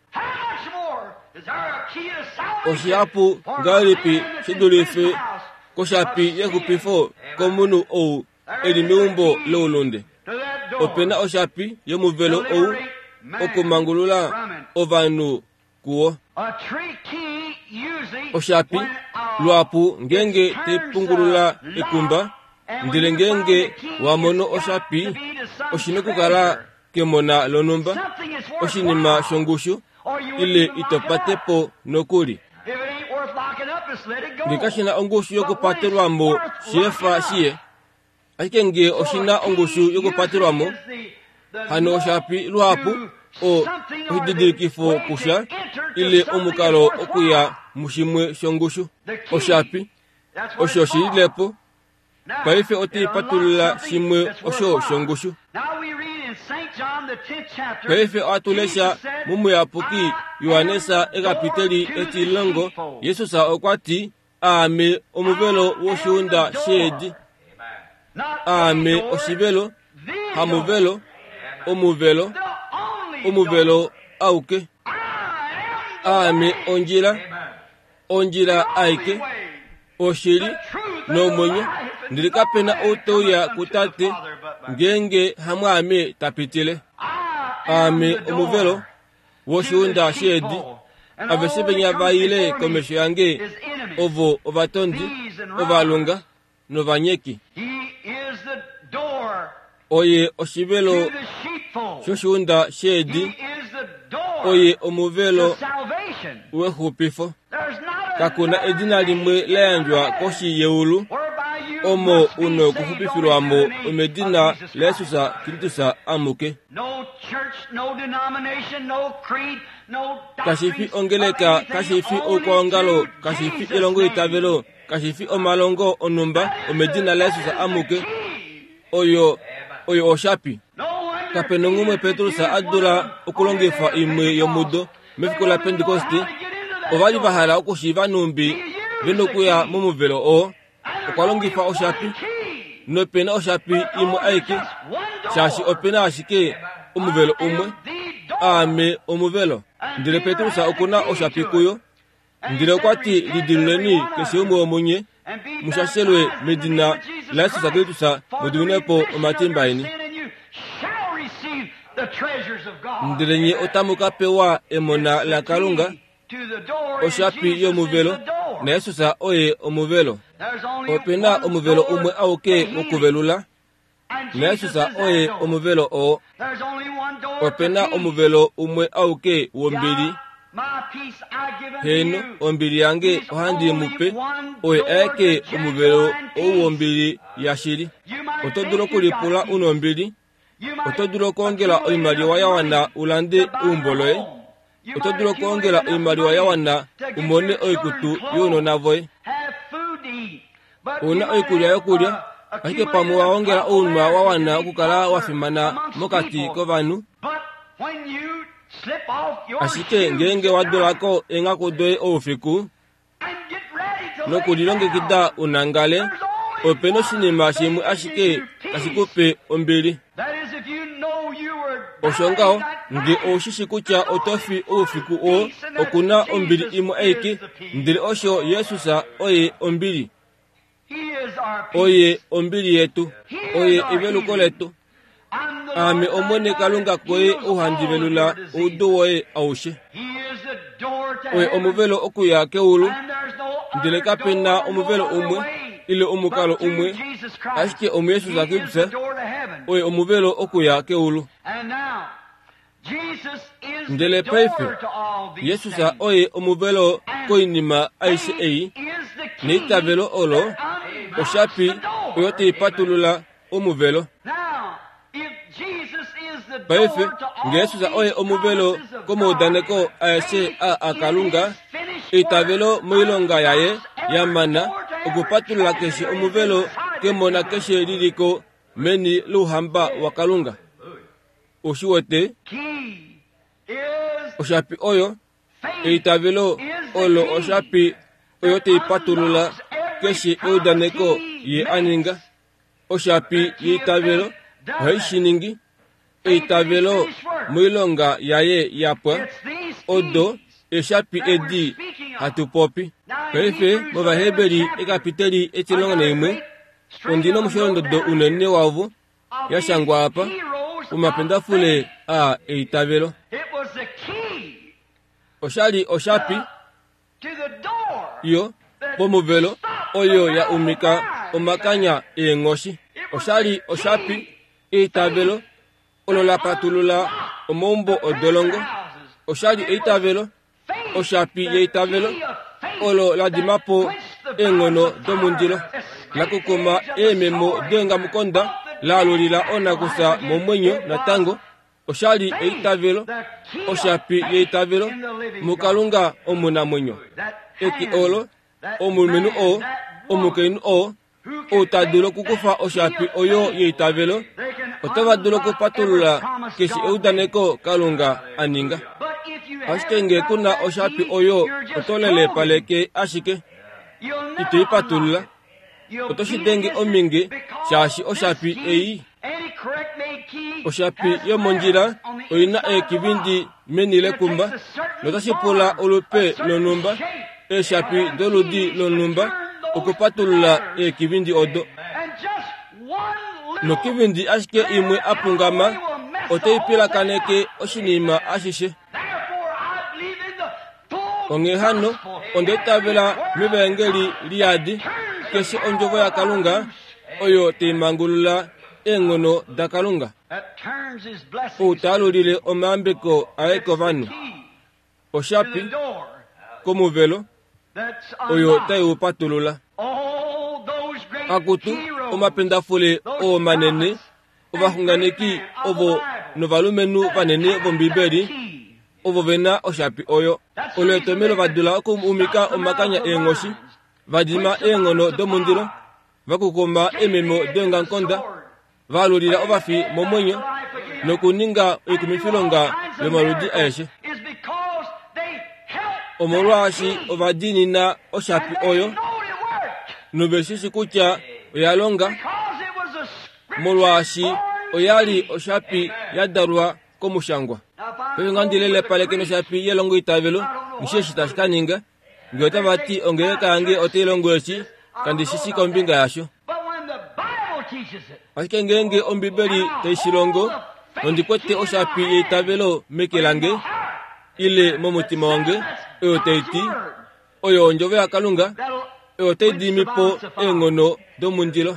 oshiapu ngalipi shidulife koshapi yekupifo komunu owu eli miumbo leulunde opena oshapi yomuvelo owu okumangulula ovanu kuwo oshapi lwapu ngenge tipungulula ekumba ndile ngenge wamono oshapi oshinokukala kemona lonumba oshinima shongushu ile itopatepo nokuli ngekashina ongushu yokupatelwamo shefa shiye ashike nge oshina ongushu yokupatelwamo hano oshapi lwapu o hididi kifo kusha ile omukalo okuya mushimwe shongushu oshapi oshoshi lepo paife oti patula shimwe osho shongushu paife atulesha mumu ya puki Yohanesa egapiteli eti longo Yesu sa okwati ame omuvelo woshunda shedi ame oshibelo hamuvelo omuvelo omuvelo auke ame onjila onjila aike oshiri no mwenye ndilikapena otoya kutate ngenge hamwame tapitile ame omuvelo woshunda shedi avesibenya vaile komesho yange ovo ovatondi ovalunga novanyeki oye oshibelo shoshunda shedi oye omuvelo wehupifo kakuna edina limwe layanjwa koshi yeulu omo uno kuhupifilwamo omedina lesusa kilitusa amuke kashifi ongeleka kashifi okwangalo kashifi elongo itavelo kashifi omalongo onumba omedina lesusa amuke oyo oyo oshapi kapenongumwe Petrusa adula okulongefa imwe yomudo mefikola Pentekoste ovali vahala okushiva numbi venokuya momuvelo o okwalongifa oshapi nopena oshapi imwe aike shashi opena ashike omuvelo umwe ame omuvelo ndile Petrusa okuna oshapi kuyo ndile okwati lidiluleni kesi umwe omunye mushashelwe medina la Yesu Kristo mudunepo omatimbaini ndilenye otamuka pewa emona la kalunga oshapi yo muvelo na Yesu sa oye omuvelo opena omuvelo umwe auke okuvelula na Yesu sa oye omuvelo o opena omuvelo umwe auke wombili heno ombili yange ohandi mupe oye eke omuvelo owombili yashiri otoduro kulipula unombili otoduro kongela oimaliwa yawana ulande umboloe otoduro kongela oimaliwa yawana umone oikutu yono navoe una oikulya yokulya ahike pamwe waongela uunwa wawana okukala wafimana mokati kovanu ashike ngenge wadolako engakudoe oufiku nokulilongekida unangale opena oshinima shimwe ashike kashikupe ombili oshongao nge oshishi kutya otofi oufiku o okuna ombili imwe aike ndili osho Yesusa oye ombili oye ombili yetu oye iveluko letu ame omwene kalunga koye uhandivelula udu woye aushe oye omuvelo okuya keulu ndile kapena omuvelo umwe ile omukalo umwe ashike omu Yesu Kristo oye omuvelo okuya keulu ndele paife Yesusa oye omuvelo koinima aishe eyi neitavelo olo oshapi oyote ipatulula omuvelo paife nge Yesusa oye omuvelo komodaneko aishe a akalunga itavelo moilonga yaye yamana okupatulula keshi omuvelo kemona keshe liliko meni luhamba wakalunga oshiwote oshapi oyo eitavelo olo oshapi oyote ipatulula keshi eudaneko ye aninga oshapi yeitavelo ohaishiningi eitavelo mwilonga yaye yapwa odo eshapi edi hatupopi paife movahebeli ekapiteli etilonga neimwe ondino musholondodo unene wavu yashangwa apa umapendafule a eitavelo oshali oshapi yo pomuvelo oyo ya umika omakanya engoshi oshali oshapi eitavelo ololapatulula omombo odolongo oshali eitavelo oshapi yeitavelo olo ladimapo engono domundilo lakukuma ememo denga mukonda lalulila onakusa momwenyo natango oshali eitavelo oshapi yeitavelo mukalunga omuna mwenyo eki olo omulumenu o omukenu o utadulo kukufa oshapi oyo yeitavelo otavadulo kupatulula keshi eudaneko kalunga aninga ashike nge kuna oshapi oyo otolele paleke ashike ituipatulula otoshidenge omingi shashi oshapi eyi oshapi yomonjila oyina ekibindi menile kumba notashipula olupe lonumba eshapi doludi lonumba okupatulula ekibindi odo nokibindi ashike imwe apungama oteipilakaneke oshinima ashishe onge hano ondetavela mivengeli liyadi keshi onjovo ya kalunga oyo teimangulula engono da kalunga utalulile omambeko aeko vanu oshapi komuvelo oyo taiupatulula akutu omapendafule omanene ovahunganeki ovo novalumenu vanene vombibeli ovo vena oshapi oyo oletomelo vadula okumumika omakanya engoshi vadima engono domundilo vakukoma ememo dengankonda valulila ovafi momwenyo nokuninga ikumifilonga yomaludi aeshe omolwashi ovadinina oshapi oyo noveshishi kutya oyalonga molwashi oyali oshapi yadarwa komushangwa pevengandilele palekeno shapi yelongo itavelo nisheshi tashikaninga ngiotavati ongeyekange oteilongo eshi kandi shishi kombinga yasho ashike ngenge ombibeli teishilongo ondikwete oshapi yeitavelo mekelange ile momutima wange oyo teiti oyo onjove ya kalunga oyo teidimipo engono domundilo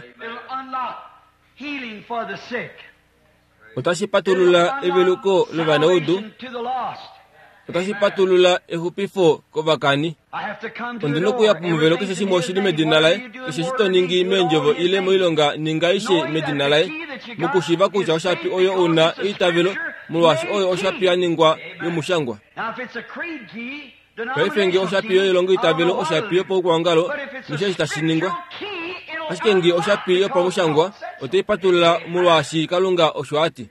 otashipatulula eveluko lovanaudu otashipatulula ehupifo kovakani ondinokuya pumuvelo kesheshi moshili medinalae kesheshi toningi menjovo ile moilonga ningaishe medinalae mukushiva kutya oshapi oyo una eitavelo mulwashi oyo oshapi yaningwa yomushangwa paifenge oshapi yo ilongo itavelo oshapi yopo kuwangalo nisheshi tashiningwa ashike ngi oshapi yopo mushangwa oteipatulula mulwashi kalunga oshwati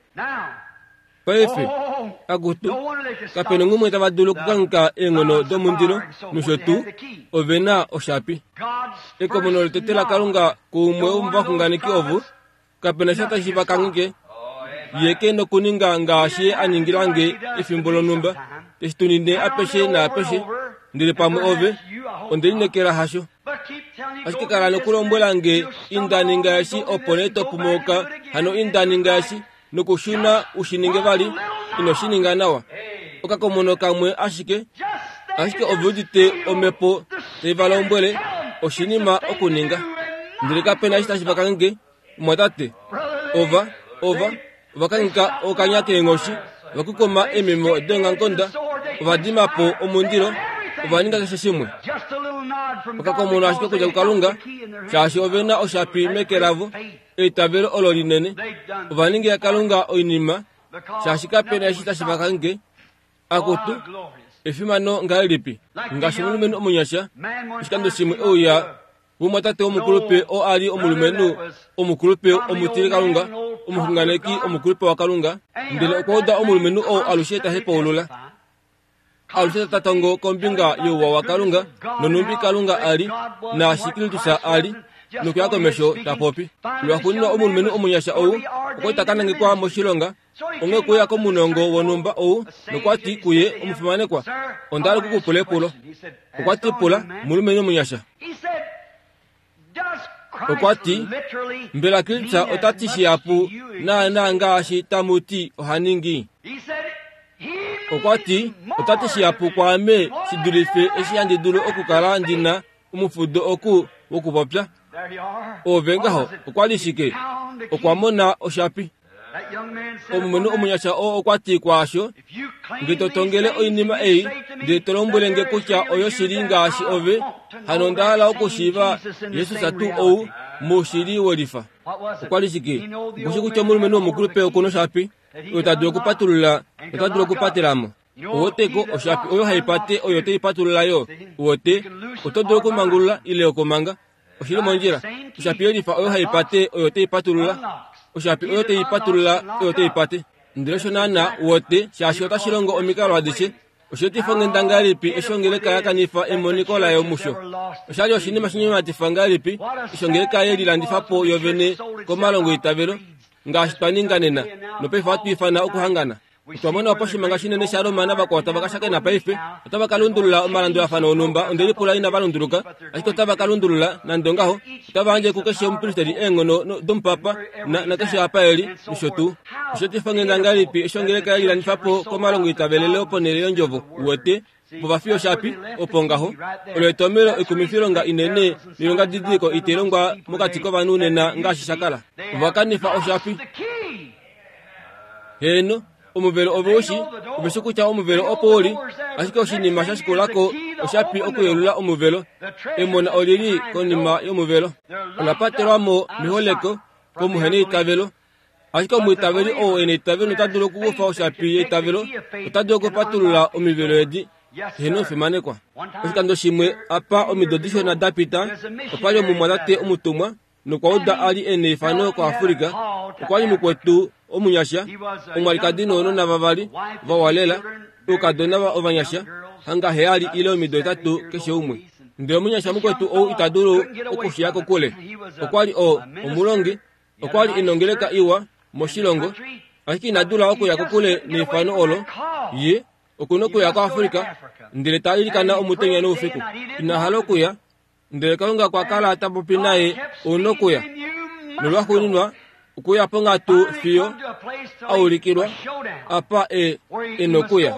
paife akutu kapeno ngumwe tavadulu kukanka engono domundilo nushotu ovena oshapi ekomono litetela kalunga kumwe umuvahunganiki ovu kapena shata shivakangike yeke nokuninga ngashi aningilange ifimbolo numba teshitunine apeshe na apeshe ndile pamwe ove ondelinekela hasho ashike kala nokulombwelange indani ngashi opone topumoka hano indani ngashi nokushuna ushininge vali inoshininga nawa okakomono kamwe ashike ashike ovudite omepo teivalombwele oshinima okuninga ndile kapena shitashivakangike mwatate ova ova vakangika okanyake engoshi vakukoma ememo dengankonda ovadimapo omundilo ovaninga keshe shimwe okakomono ashike kuja kukalunga shashi ovena oshapi mekelavo eitavelo olo linene ovaninga ya kalunga oinima shashi kapena shitashivakangike akutu efimano ngailipi ngashi mulumenu omunyasha ishikando shimwe ouya vumwatate omukulupe o ali omulumenu omukulupe omutili kalunga omuhunganeki omukulupe wa kalunga ndile okwauda omulumenu o alushe tahepaulula alushe tatango kombinga yowa wa kalunga nonumbi kalunga ali na ashikilitusa ali nokuyakomesho tapopi lwakunina omulumenu omunyasha owu okwaitakangekwa moshilonga onge kuya komunongo wonumba owu nokwati kuye omufumanekwa ondali kukupula epulo okwatipula mulumenu omunyasha okwati mbela kilitsa otatishiyapu naana ngashi tamuti ohaningi okwati otatishiyapu kwame shidulife eshiyandidulo okukala ndina umufudo oku wokupopya ovengaho okwalishike okwamona oshapi omumenu omunyasha o okwati kwasho ngitotongele oinima eyi nditolombwelenge kutya oyo shili ngashi ove hano ndala okushiva yesu satu owu mushili wolifa okwalishike kushi kutya mulumenu omukulupe okuno shapi utadula kupatulula utadula kupatilamo uwoteko oshapi oyo haipate oyo te ipatulula yo uwote utodula kumangulula ile okomanga oshili monjira oshapi yo lifa oyo haipate oyo te ipatulula oshapi oyo te ipatulula oyo te ipate ndilo shonana uwote shashi otashilongo omikalo adiche oshoti fonge ndangalipi eshongele kaya kanifa emonikola yo musho oshali oshinima shinyima tifangalipi eshongele kaya lilandifapo yovene komalongo itavelo ngashi twaninganena nopefa twifana okuhangana twamona waposhimanga shinene sha Roma bakwata bakashakena paife otabakalundulula omalando yafana onumba ondelipula ina balunduluka ashiko tabakalundulula nandongaho tabanje kukeshe umpristeri engono no dompapa na nakeshe apaeli nishotu shoti fange ndangalipi eshongele kaya lilandifapo komalongo itavelo oponele yonjovo wote bovafio shapi opongaho oletomero ekumifilonga inene nilonga didiko itelongwa mukatiko banunena ngashi shakala vakanifa oshapi heno omuvelo oboshi obeshukucha omuvelo opoli ashike oshinima shashikolako oshapi okuyelula omuvelo emona olili konima yomuvelo olapatelwamo miholeko komuhene itavelo ashike omuitaveli o ene itavelo otadula okugufa oshapi itavelo otadula okupatulula omivelo edi heno fimanekwa oshikando shimwe apa omidodisho na dapita opali omumwanate omutumwa nokwauda ali ene ifano kwa Afrika okwali mukwetu omunyasha omwalikadi nono na vavali vawalela ukadona va ovanyasha hanga heali ile omido itatu keshe umwe ndio omunyasha mukwetu ou itadulu okushiyako kule okwali o omulongi okwali inongeleka iwa moshilongo ashiki inadula okuyako kule ni ifano olo ye okuno kuya kwa Afrika ndile talilikana omutenya no ufiku inahalo kuya ndile kalunga kwa kala atapopi naye ono kuya nolwa kuninwa ukuya ponga tu fio aulikirwa apa e enokuya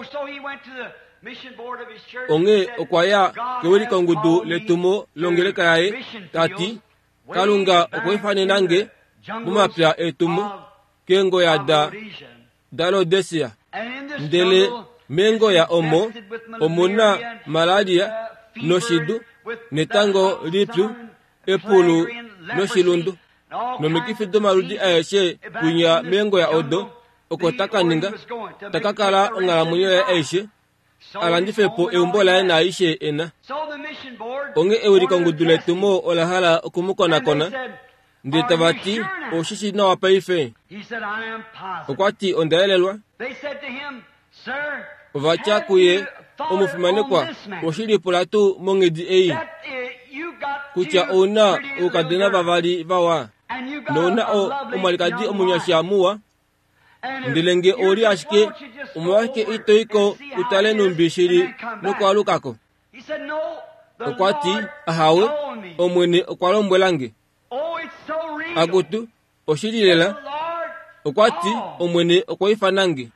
onge okwaya keweli kongudu letumo longeleka yae tati kalunga okwefane nange mumapya etumo kengo ya da dalo desia ndele mengo ya omo omona malaria noshidu netango lipyu epulu noshilundu nomikifido marudi aeshe kunya mengo ya odo okotaka ninga takakala ongala munyo ya aeshe alandifepo eumbola na aishe ena onge ewirika ngudule tumo olahala okumukona kona nditabati oshishi na wapaife okwati ondaelelwa ovacha kuye omufumanekwa oshilipula tu mongedi eyi kucha ona ukadena bavali vawa nona o omalikadi omunyasha muwa ndilenge ori ashike umwake itoiko utale numbishiri nokwalukako okwati ahawe omwene okwalombwelange agutu oshililela okwati omwene okwaifanange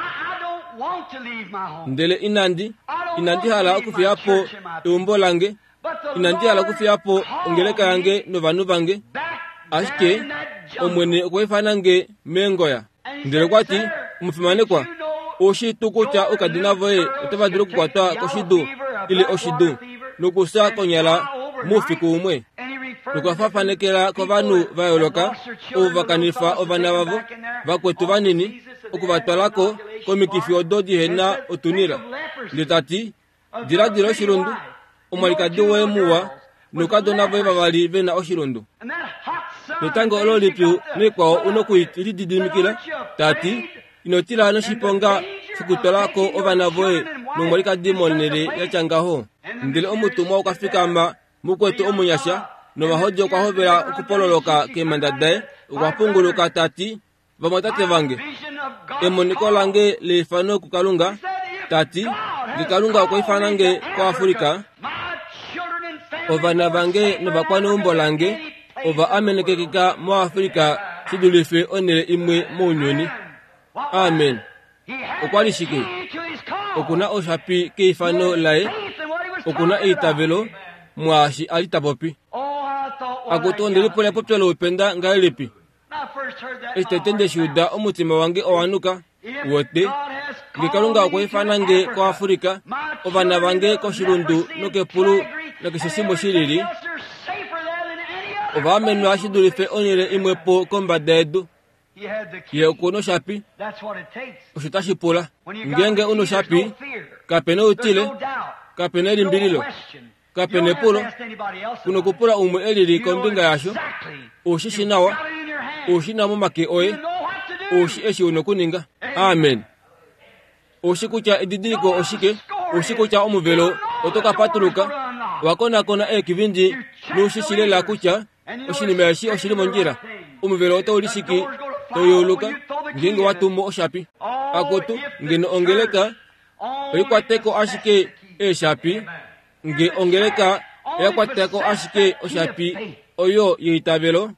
ndele inandi inandi hala okufiapo eumbolange inandi hala okufiapo ongeleka yange novanu vange ashike omwene okwaifanange mengoya ndele kwati umufimanekwa oshitukucha ukadinavoe otavadile okukwatwa koshidu ile oshidu nokusa konyala mufiku umwe nokwafafanekela kwa vanu vayoloka ovakanifa ovana vavo vakwetu vanini okuvatwalako komikifi ododi hena otunila ndetati diladila oshilundu omwalikadi wemuwa nokadonavoe vavali vena oshilundu netango ololipyu nekwao unokuilididimikila tati inotila noshiponga shikutolako ovanavoe nomwalikadi monele yachangaho ndele omutumwa okafikama mukwetu omunyasha novahodyo okwahovela okupololoka kemandadae okwapunguluka tati vamwatate vange emoniko lange leifano kukalunga tati likalunga okwaifanange kwa Afrika ovana vange novakwana umbo lange ova amenekekeka mo Afrika sidulife onele imwe muunyoni amen okwalishike okuna oshapi keifano lae okuna eitavelo mwashi alitapopi akuto ndilipole popyalo upenda ngailipi estetende shuda omutima wange owanuka wote ngikalunga okwifanange kwa Afrika ovana vange koshilundu nokepulu nokeshisimo shilili ova amenwa shidulife onele imwepo kombada edu ye ukuno shapi ushitashipula ngenge uno shapi kapene utile kapene limbililo kapene pulo kuno kupula umwe elili kombinga yasho ushishinawa ushinamo make oye ushi eshi uno kuninga. Amen. Ushikucha edidiko oshike ushikucha omuvelo otoka patuluka wakona kona ekivindi nushishile kucha oshinimeshi oshilimonjira omuvelo otolishiki toyoluka ngingo watumo oshapi akotu ngeno ongeleka oyikwateko ashike eshapi nge ongeleka yakwateko ashike oshapi oyo yitabelo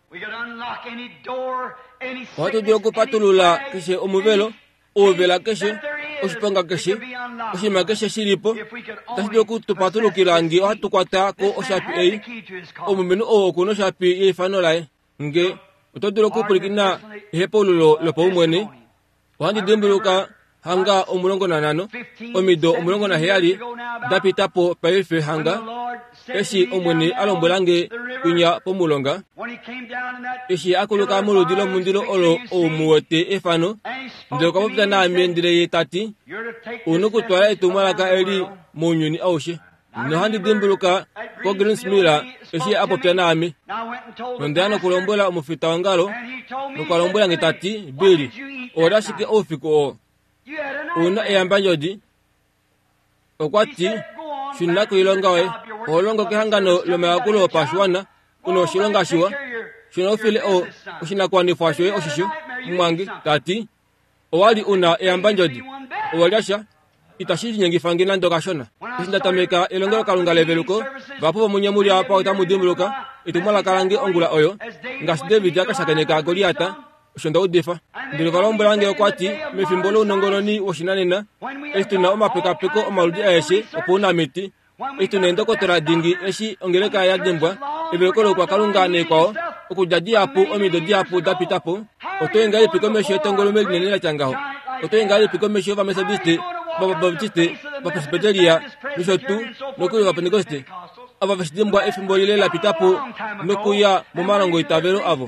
watu dioku patulula kishe omuvelo ovela keshe oshipanga keshe oshima keshe shilipo tashidioku tupatulukila ngi ohatukwatako oshapi eyi omumenu owo kuno shapi yefanolae nge otoduloku pulikina ihepolulo lopo umwene wandi dimbuluka hanga omulongo na nano omido omulongo na heyali dapitapo paife hanga eshi omwene alombolange kunya pomulonga eshi akuluka muludilo mundilo olo omuwote efano ndilo kapopita na amendile yetati unukutwala etumwalaka eli munyuni aushe no handi dimbuluka ko Greensmira eshi apopita na ame nondano kulombola omufita wangalo nukalombola ngetati bili orashike ofiko o una eyambanyodi okwati shunna kuilongawe olongo kehangano lomeakulo pashwana uno shilonga shiwa shino file o ushina kwani fashwe oshisho mwangi tati owali una eyambanyodi owalyasha itashiri nyengi fangina ndoka shona ishinda tameka elongero kalunga leveluko vapo munyamuri apa utamudimbuluka itumala kalange ongula oyo ngas David yakashakaneka Goliata ushonda udefa ndilo kalombolange okwati mefimbolo unongoloni woshinanena estuna omapeka peko omaludi aeshe opuna miti estuna endokotera dingi eshi ongeleka ya dembwa ebekolo kwa kalunga nekwao okujadi apu omidodi apu dapitapo otoenga ipiko meshe tongolo melinenela changaho otoenga ipiko meshe va Methodiste baba Baptiste baba Presbyteria nishotu nokuyo wa Pentecoste aba vesidimbwa efimbolile la pitapo nokuya mumarongo itabero avo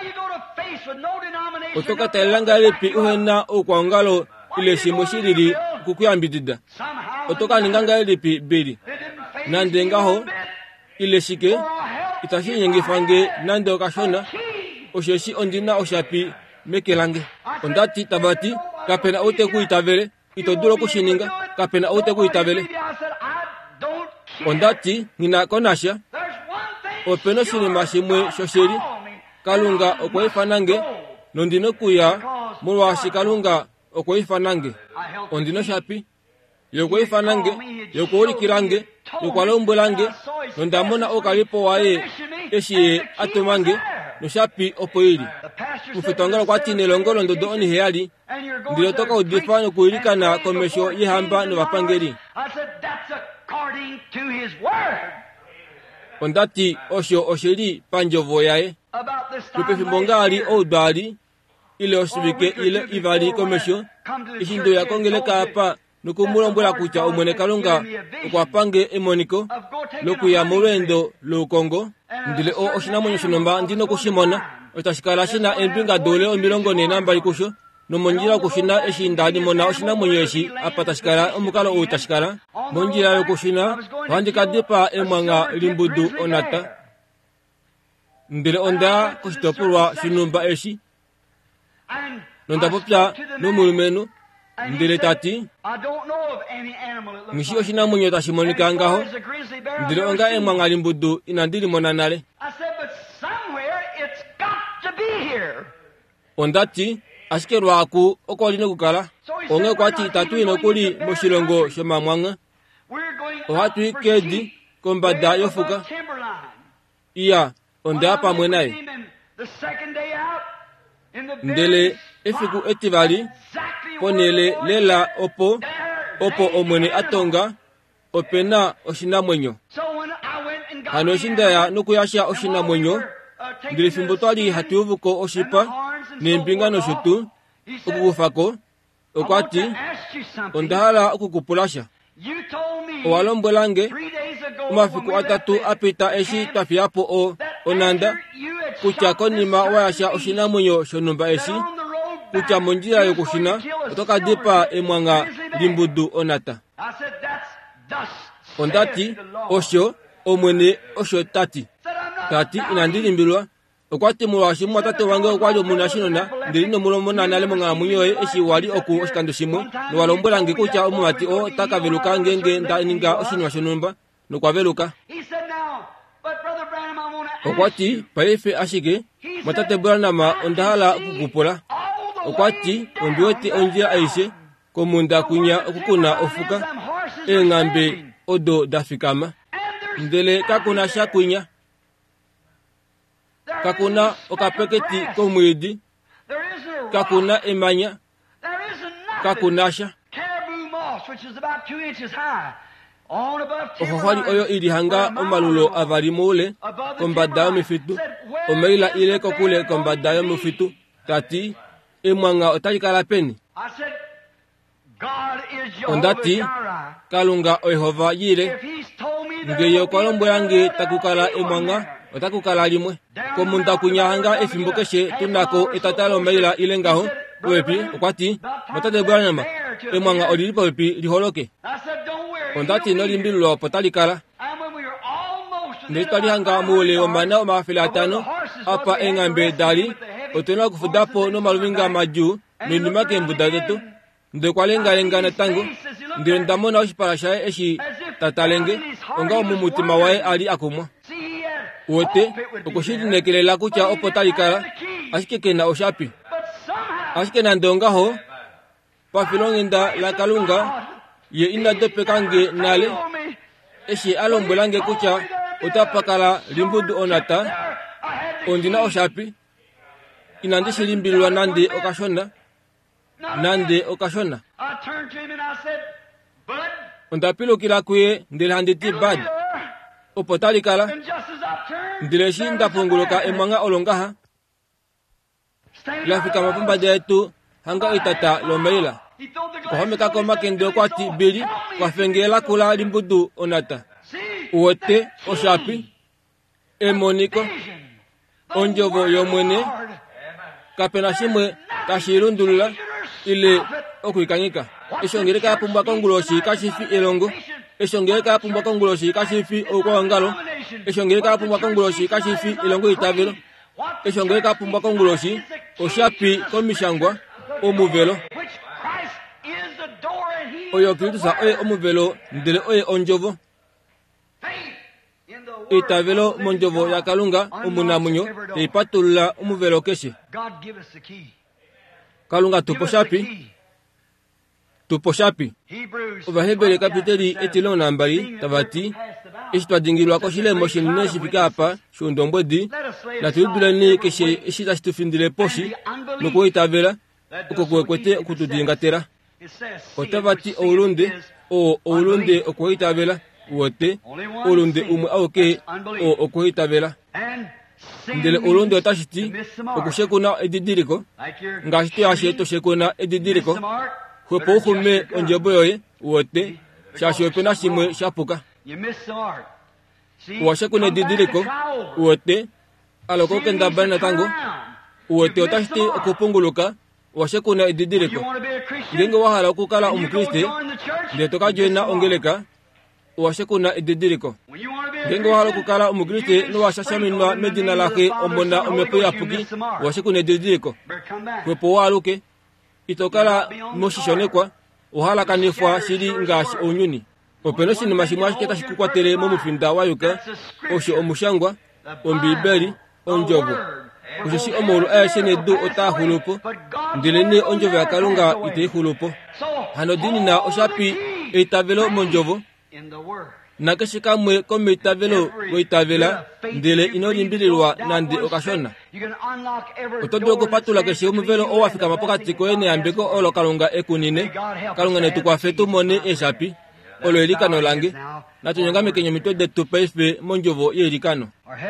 otoka tailanga lepi uhena ukwangalo ile shimoshiriri kukuyambidida otoka ninganga lepi beli nandengaho ile shike itashi nyengi fange nande okashona osheshi ondina oshapi mekelange ondati tabati kapena ote kuitavele itoduro kushininga kapena ote kuitavele ondati nina konasha openo shinima shimwe shosheri kalunga okwefanange nondino kuya mulwashi kalunga okwefanange ondino shapi yokwefanange yokulikirange yokwalombolange nondamona okalipo waye eshiye atumange no shapi opoili mufitongalo kwatine longolo ndodo oni heyali ndilo toka udifano kuilikana komesho yehamba no bapangeri ondati osho osheri panjovo yae tupefimbongali odali ile osibike ile ivali komesho ishindo ya kongeleka apa nukumulombola kucha omwene kalunga okwapange emoniko lokuya mulwendo lukongo ndile o oshinamonyo shinomba ndino kushimona otashikala shina embinga dole omilongo ne namba ikusho nomonjira kushina eshindani mona oshinamonyo eshi apa tashikala omukalo utashikala monjira yokushina wandikadipa emwanga limbudu onata ndile onda kushitopulwa shinumba eshi nondapopya numulumenu ndile tati ngishi oshinamonyo tashimonika ngaho ndile onga emwanga limbudu inandili monanale ondati ashike lwaku okolino kukala onge kwati tatu ino kuli moshilongo shomamwanga ohatu ikedi kombada yofuka iya onda pamwe naye ndele efiku etivali ponele lela opo opo omwene atonga opena oshinamwenyo hano shindaya nukuyasha oshinamwenyo ndile fimbo twali hatuvuko oshipa nembingano shutu okugufako okwati ondahala okukupulasha owalombolange omafiku atatu apita eshi twafiapo o onanda kutya konima wayasha oshinamwenyo shonumba eshi kucha monjira yokushina otoka dipa emwanga limbudu onata. Ondati osho omwene osho tati tati inandilimbilwa okwati mulwashi mwatate wange okwajo munashinona ndilino mulomona nale monga munyoye eshi wali oku oshikando shimwe nwalombwela ngikucha omumati o takaveluka ngenge ndaninga oshinwa shonumba nokwaveluka. Okwati paife ashike mwatate Branham ondahala okukupula okwati ombiwete onjira aishe komunda kunya okukuna ofuka engambe odo dafikama ndele kakuna shakunya kakuna okapeketi komwidi kakuna emanya kakunasha ohohwali oyo ili hanga omalulo avari mule kombada yomifitu omeila ile kokule kombada yomifitu tati emwanga otalikala peni. Ondati Kalunga Yehova yire ngeyo kwalombwela nge takukala emwanga otakukala limwe komunda kunyahanga efimbo keshe tunako etatalo meila ile ngaho wepi okwati mwatate Branham emwanga olilipo wepi liholoke. Ondati no limbilwa potalikala ndetali hanga mule omana omafila atano apa engambe dali otona kufudapo no maluminga maju nindima kembuda zetu ndekwalenga lenga na tango ndendamona oshipalasha eshi tatalenge onga omumutima wae ali akumwa wote okushinekelela kucha opotalikala ashikekena oshapi ashikena ndongaho pafilongenda la Kalunga ye ina dopekange nale eshi alombwelange kucha utapakala limbudu onata ondina oshapi inandishilimbilwa nande okashona nande okashona. Ondapilukila kuye ndele handiti bad opotalikala ndele shi ndapunguluka emwanga olongaha lafika mapumba detu hanga itata lomeila kohomeka koma kende okwati bili kwafengela kula limbudu onata uwote oshapi emoniko onjovo yomwene kapena shimwe kashirundulula ile okuikanyika eshongere kapumba konguloshi kashifi elongo eshongere kapumba konguloshi kashifi okwangalo eshongere kapumba konguloshi kashifi elongo itavelo eshongere kapumba konguloshi oshapi komishangwa omuvelo oyo Kristusa oye omuvelo ndele oye onjovo itavelo monjovo ya Kalunga omunamunyo teipatulula omuvelo keshe. Kalunga tupo shapi tupo shapi Obahebele kapiteli etilo nambari tabati ishitwadingilwa ko shilemo shinene shifika apa shundombodi na tudulani keshe ishita shitufindile poshi nuko itavela uko kwekwete okutudingatera otabati olunde o olunde oko itavela wote olunde umwe aoke o oko itavela ndele olunde otashiti okushekuna edidiriko ngashite asheto shekuna edidiriko hwepo hume onjebo yoye wote shashope na shimwe shapuka washekuna edidiriko wote aloko kenda bana tango wote otashiti okupunguluka washekuna edidiriko ngenge wahala okukala omukristo ndetoka joina ongeleka washekuna edidiriko ngenge wahala okukala omukristo no washashaminwa medina lake omona omepo yapuki washekuna edidiriko hwepo waluke itokala moshishonekwa ohala kanifwa shiri ngashi onyuni openo shino mashimwa shiketa shikukwatele momufinda wayuka osho omushangwa ombibeli onjovo kushishi omolu ayashene du otahulupo ndilene onjovo ya Kalunga itehulupo hano dini na oshapi eitavelo monjovo nakeshikamwe komitavelo weitavela ndile inolimbililwa nandi okashona otodo kupatula keshe omuvelo owafika mapokati koene yambeko olo Kalunga ekunine Kalunga netukwafe tumone eshapi olo elikano lange natunyongameke nyomitode tupaife monjovo yelikano.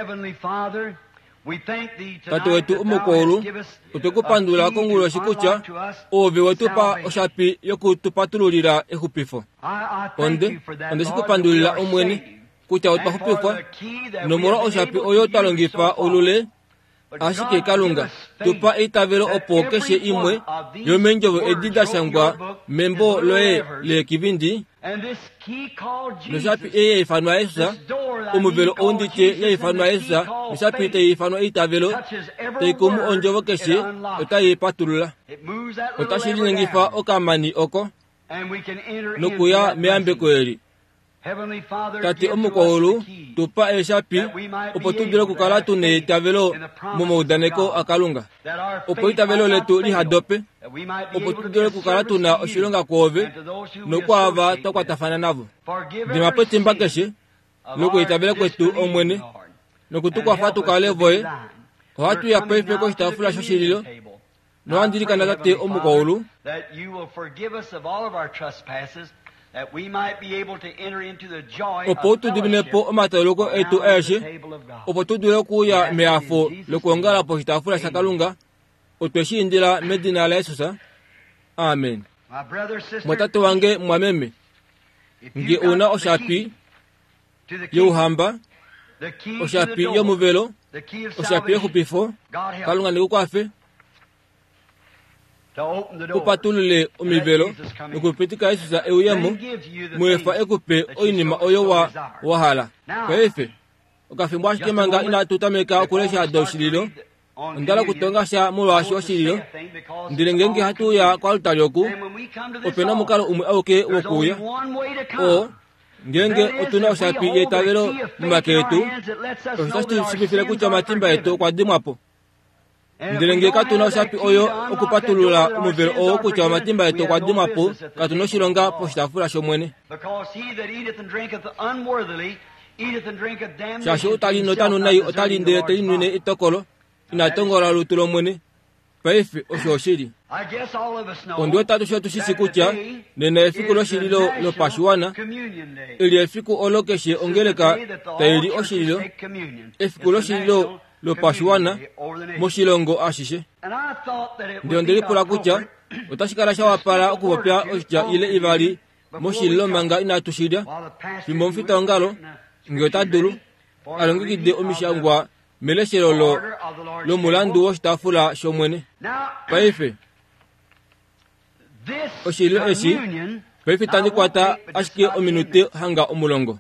Tatu wetu umukolu utukupandula kongulo shikucha ove wetupa oshapi yoku tupatululira ehupifo onde onde shikupandulila omweni kucha utahupifwa nomoro oshapi oyo talongifa olule ashike kalunga tupa itavelo opo keshe imwe yomenjovo edida shangwa membo loe le kivindi nosapi eye ifanwa esa umuvelo ondite ye ifanwa esa nosapi te ifanwa itavelo te kumu onjovo keshe otaye patulula otashilinengifa okamani oko nokuya meambe kweli tati omukoholu tupa eshapi opo tudile kukala tune itavelo mumaudaneko akalunga opo itavelo letu lihadope opo tudile kukala tuna oshilonga kwove nokwava tokwatafana navo dimapo timba keshe noku itavelo kwetu omwene nokutukwafa tukalevoye ohatu yapo ife koshitafula shoshililo noandilikana tate omukoholu that we might be able to enter into the joy opo tudibinepo omataloko etu eshe opo tudile kuya meafo lokongala po hitafula shakalunga otweshindila medina la Yesusa. Amen. Mwatato wange mwameme ngi una oshapi yuhamba oshapi yomuvelo oshapi yehupifo kalunga nikukwafe upatulule omivelo nokupitika Yesusa euyemo mwefa ekupe oinima oyo wa wahala kwefe okafimbwa ashikemanga inatutameka okulesha doshililo ndala kutongasha mulwashi oshililo ndilengenge hatuya kwa lutalyoku opena mukalo umwe auke wokuya o ngenge otuna oshapi yetavelo mumaketu ositashipifile kutya matimba yetu kwadimwapo ndilenge katuna oshapi oyo okupatulula umuvelo owo kutya matimba yetu kwadimwapo katuna oshilonga poshitafula shomwene shashi utali notanu nayi otali ndele telinwine itokolo inatongola lutu lomwene paife osho oshili ondiwe tatu sho tushisi kutya nena efiku loshililo lopashiwana ili efiku olokeshe ongeleka taili oshililo efiku loshililo lopashiwana moshilongo ashishe ndio ndilipula kutya utashikala shawapala okupopya osha ile ivali moshililo manga inatushilya fimbo mfita ongalo ngiotadulu alongekide omishangwa meleshelo lo lomulandu woshitafula shomwene paife oshililo eshi paife tandikwata ashike ominute hanga omulongo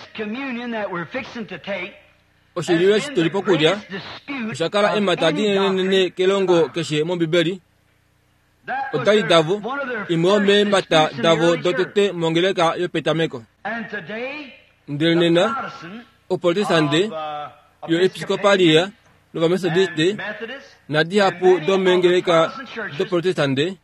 oshililo eshi tulipo kulya oshakala emata dinenene kelongo keshe mombibeli otali davo imwe omemata davo dotete mongeleka yopetameko ndilinena oprotestante yo episkopalia nova methodiste na dihapu domengeleka do protestante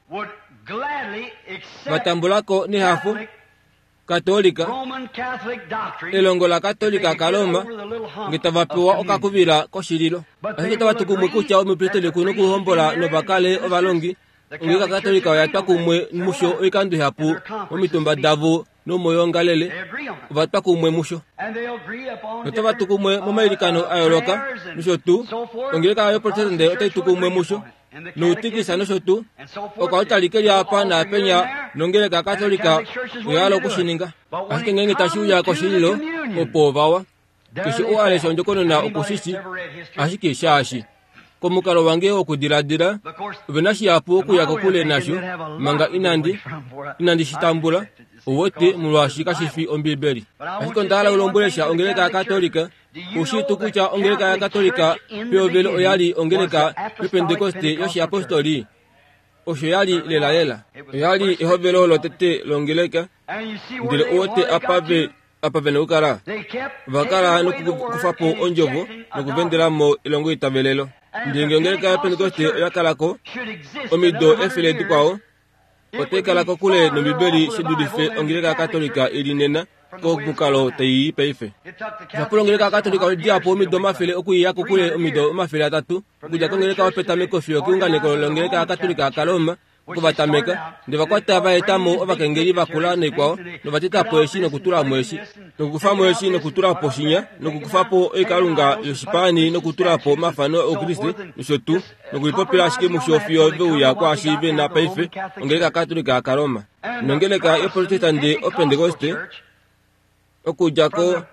matambulako ni hafu katolika elongo la katolika kaloma ngitavapewa okakuvila koshililo ahikitavatukumwe kutya omiprestele kuno kuhombola novakale ovalongi ongeka katolika oyatwa kumwe musho oikandu hapu omitumba davo nomoyongalele vatwa kumwe musho notavatukumwe momailikano ayoloka musho tu ongeka yo protestante otaitukumwe musho nutikisa nosho tu okautalike apa na penya nongeleka katolika oyalo kushininga ashike ngenge tashuya koshililo opo vawa kishi oalesha njokonona okushisi ashike shashi komukalo wange okudiladila venashiyapo okuyako kule nasho manga inandi inandi shitambula owote mulwashi kashifi ombibeli ashike ndala ulombulesha ongeleka katolika ushitu kucha ongeleka ya katolika pyovelo oyali ongeleka yopentekoste yoshi apostoli osho yali lela lela yali ehovelo lotete longeleka ndile owote apave apave nokukala vakala nokufapo onjovo nokuvendelamo ilongo itavelelo ndinge ongeleka yopentekoste oyakalako omido efile dukwawo otekalako kule nomibeli shidudife ongeleka katolika ilinena ko mukalo tei peife vapulo ongeleka katolika odiapo omido mafile okuyako kule omido mafile atatu kuja kongeleka wapetameko fio kiunganeko longeleka katolika kaloma kuvatameka ndivakwata vaetamo ovakengeli vakula nekwao novatetapo eshi nokutulamu eshi nokukufamu eshi nokutulapo shinya nokukufapo ekalunga yoshipani nokutulapo mafano okriste noshotu nokuipopela ashike mushofio veuya kwashi vena paife ongeleka katolika kaloma nongeleka yoprotestante opentekoste okujako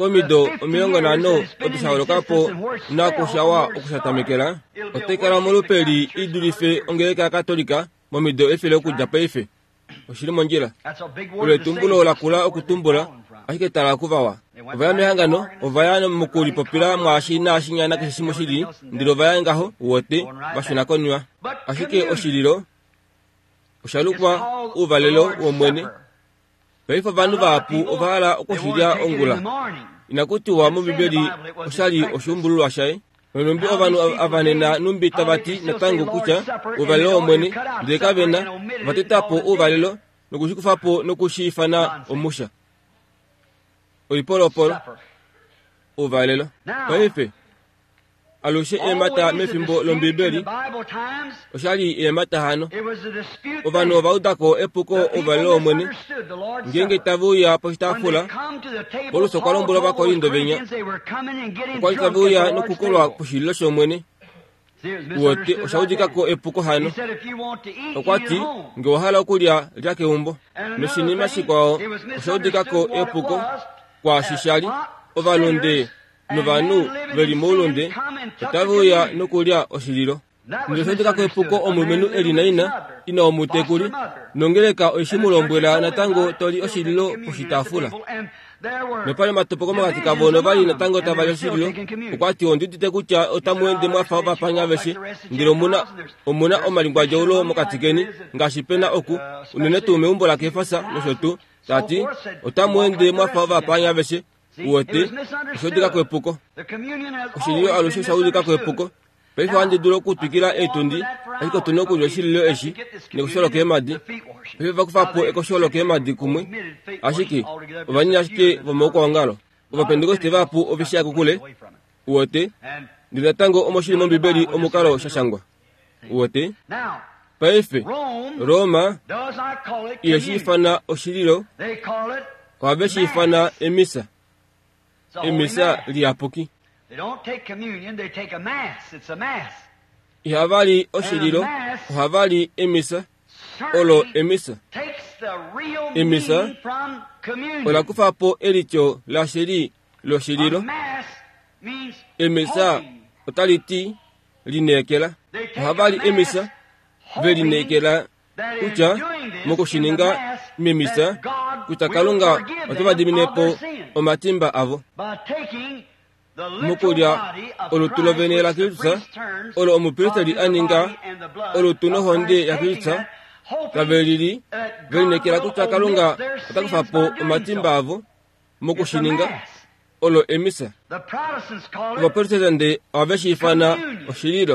komido omilongo nano otusawolokapo nakushawa okusatamekela otekala molupeli idulife ongeleka katolika momido efele okujapo efe oshili monjila ule tumbulo lakula okutumbula ashike tala kuvawa ovaya mehangano ovaya mukuli popila mwashi nashinyana kesimo shili ndilo vaya ngaho wote bashuna konywa ashike oshililo oshalukwa uvalelo womwene paifa vanhu vapu ovala okushilya ongula inakutiwa mu bibeli oshali oshumbululwa shaye nombi ovanu avanena numbita vati natango kucha uvalelo omwene ndeka vena vatetapo uvalelo nokushikufapo nokushifana omusha oipolopolo uvalelo paife alushe emata mefimbo lombibeli oshali emata hano ovanu vaudako epuko uvalelo omwene ngenge tavuya poshitafula oluso kwalombula vakolindo venya okwali tavuya nokukolwa kushililo shomwene wote oshaudikako epuko hano okwati nge wahala okulya lyakeumbo noshinima shikwao oshaudikako epuko kwa shishali ovalonde novanu veli muulonde otavuya nokulya oshililo ndoshaudikako epuko omulumenu elinaina ina omutekuli nongeleka oishimulombwela natango toli oshililo poshitafula nopale matopoko magati kavono vali natango tavali oshililo okwati onditite kutya otamuende mwafa ovapanya veshe ngilo omuna omuna omalingwa jaulo mokati keni ngashi pena oku unene tu meumbo la kefasa nosho tu tati otamuende mwafa ovapanya veshe wote oshaudikako epuko oshililo alushe oshaudikako epuko paifa wandi dulo kutwikila etundi ashike tuna okulya oshililo eshi nekusholoka emadi paifa vakufapo ekosholoka emadi kumwe ashike ovanyina ashike vomauko wangalo ovapentekoste vapu ovishaya kukule wote ndi natango omoshili mombibeli omukalo shashangwa wote paife Roma iyeshifana oshililo waveshifana emisa emisa liapuki They don't take communion, they take a mass. It's a mass. Ihavali oshililo, ohavali emisa, olo emisa. Takes the real emisa, meaning from communion. Ola kufapo elicho la shiri lo shililo. A mass means emisa, hoping. otaliti linekela. Ohavali emisa, velinekela kucha mokoshininga memisa kutakalunga otavadiminepo omatimba avo. By taking mukulya olutulovene ya Kristo olo omupiristali aninga olutunohonde ya Kristo kavelili velinekela kutya kalunga atakufapo omatimba avo mukushininga olo emisa abaprotestante aveshifana oshililo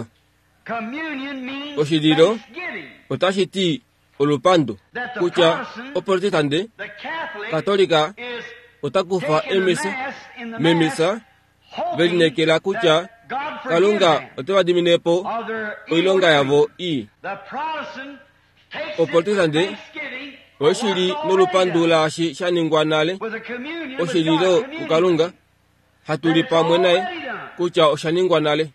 oshililo otashiti olupando kutya oprotestante katolika otakufa emisa memisa velinekela kutya kalunga otevadiminepo oilonga yavo i oprotestante oshili nolupandu lashi shaningwa nale oshililo kukalunga hatuli pamwe naye kutya oshaningwa nale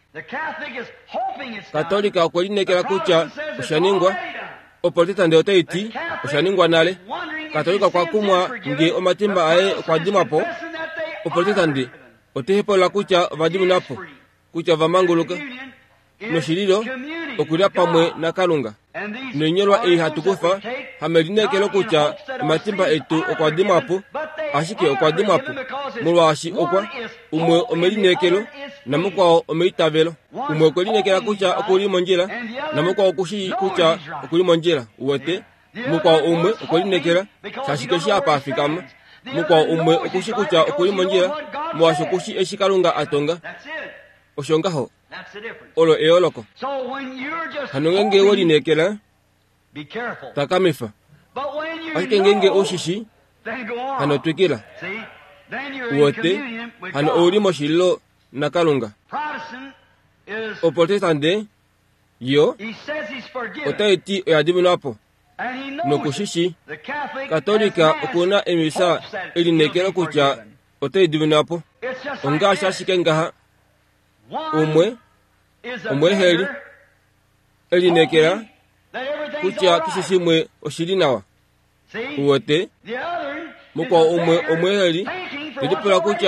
katolika okwelinekela kutya oshaningwa oprotestante otaiti oshaningwa nale katolika kwakumwa nge omatimba aye okwadimapo oprotestante otehepola kutya vadimunapo kutya vamanguluka noshililo okulya pamwe na kalunga nonyelwa eyi hatukufa hamelinekelo kutya omatimba etu okwadimapo ashike okwadimwapo mulwashi okwa umwe omelinekelo namukwao omeitavelo umwe okwelinekela kutya okuli monjila namukwao okushi kutya okuli monjila uwete mukwao umwe okwelinekela shashike shapa afikama mukwao umwe okushi kutya okuli monjila mwashi okushi eshikalunga atonga oshongaho olo eoloko hano ngenge wolinekela takamifa ashike ngenge oshishi hano twikila uwote hano oli moshililo na kalunga oprotestante yo otaiti oyadimunapo nokushishi katolika okuna emisa elinekela kutya otaidimunapo ongasha ashike ngaha umwe omweheli elinekela kutya kishishimwe oshili nawa uwote mukwa umwe omweheli tilipula kutya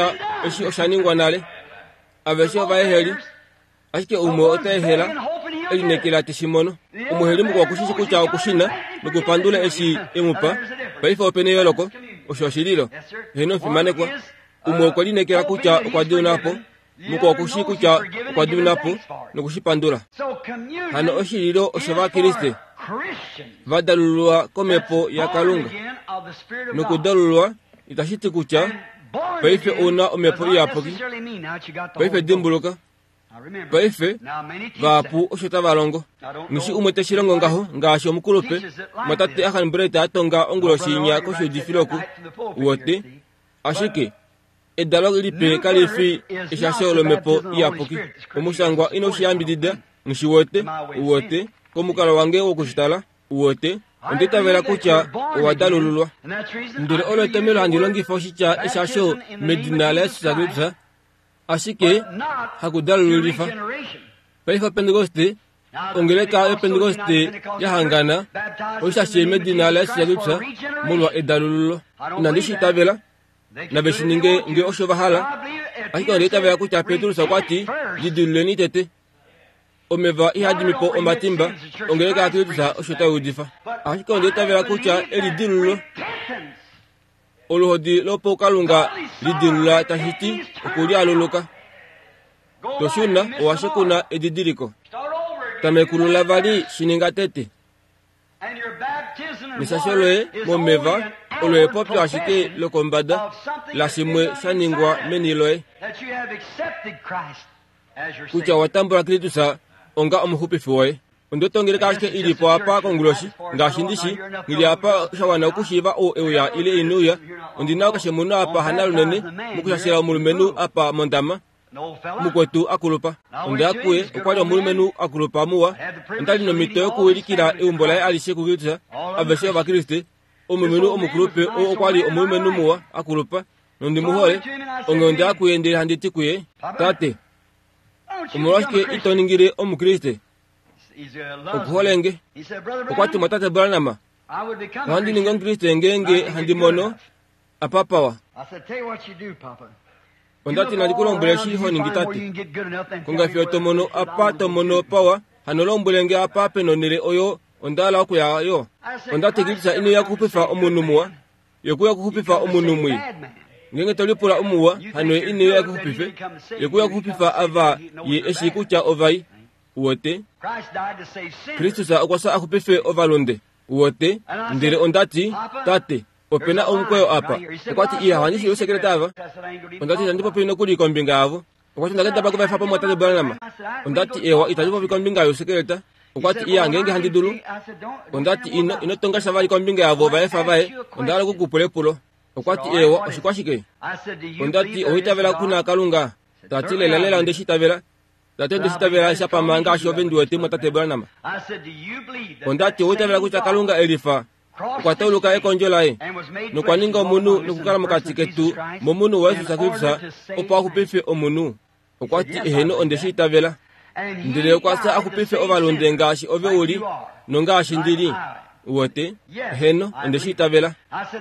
eshi oshaningwa nale aveshe vaeheli ashike umwe otehela elinekela tishimono umuheli mukwa kushishi kucha okushina nukupandula eshi emupa paifa opene yoloko oshoshililo heno fimanekwa umwe kwalinekela kucha okwadunapo mukwa kushi kucha okwadunapo nukushipandula hano oshililo oshava Kriste vadalulwa komepo ya Kalunga nukudalulwa itashiti kucha paife una omepo iyapoki paife dimbuluka paife vapu oshota valongo nishi umwe teshilongo ngaho ngashi omukulupe matate ahanbreta atonga ongulo shinya koshodifiloku wote ashike edalo lipe kalifi ishasholomepo iyapoki omusangwa inoshiyambidida nishi wote wote komukalo wange wokushitala wote onditavela kucha owadalululwa ndile olotemelo handilongifa oshicha eshasho medina lesagutsa ashike hakudalululifa paifa Pentekoste ongeleka epentekoste yahangana oshashe medina lesagutsa mulwa edalululo nandishitavela nabeshininge nge oshovahala ashike onditavela kucha Petro sakwati diduleni tete omeva ihadimipo omatimba ongeleka akilitusa oshota udifa ashike onditavela kucha elidilulo oluhodi lopo Kalunga lidilula tashiti okuli aluluka toshuna owashekuna edidiriko tamekulula vali shininga tete misasholoe momeva oloe popyo ashike lokombada lasimwe shaningwa meniloe kucha watambula Kritusa onga omuhupifi woye ondotongele ashike ilipo apa konguloshi ngashindishi ngili apa shawana okushiva o euya ile inuya ondina okashemunu apa hanalunene mukushashila omulumenu apa mondama mukwetu akulupa onde akuye okwali omulumenu akulupa muwa ondali nomito yokuwilikila eumbola alishe kukilitusa aveshe va Kriste omulumenu omukulupe okwali omulumenu muwa akulupa nondi muhole onge onde akuye ndele handiti kuye tate omulwashike itoningile omukriste okuholenge okwati matate Branham handi ningo Kriste ngenge handi mono apapawa ondati nalikulombule shiho ningitati kongafio tomono apa tomono pawa hanolombulenge apa penonele oyo ondala okuyayo ondati Krista ino yakuhupifa omunumuwa yokuya kuhupifa omunumwi ngenge tolipula umuwa hano ino yakuhupife yokuya kuhupifa ava ye eshikucha ovai wote Kristusa okwasa akupife ovalonde wote ndile ondati tate opena omukweyo apa okwati iya wanishi yosekretava ondati nandipo pino kuli kombinga avo okwati ndakenda bakuva fapo matate Branham ondati ewa italipo pikombinga yosekreta okwati iya ngenge handidulu ondati ino inotonga shavali kombinga avo vaefa vae ondala kukupulepulo okwati ewa oshikwashike ondati ohitavela kuna Kalunga tati lelalela ondeshitavela tate ndeshitavela ishapama ngashi ovenduwete matate Branham ondati ohitavela kucha Kalunga elifa okwatauluka ekonjolaye nokwaninga omunu nokukala mukati ketu momunu wa Yesu Kristo opo akupife omunu okwati eheno ondeshitavela ndile okwasa akupife ovalonde ngashi ove uli nongashi ndili wote heno ondeshitavela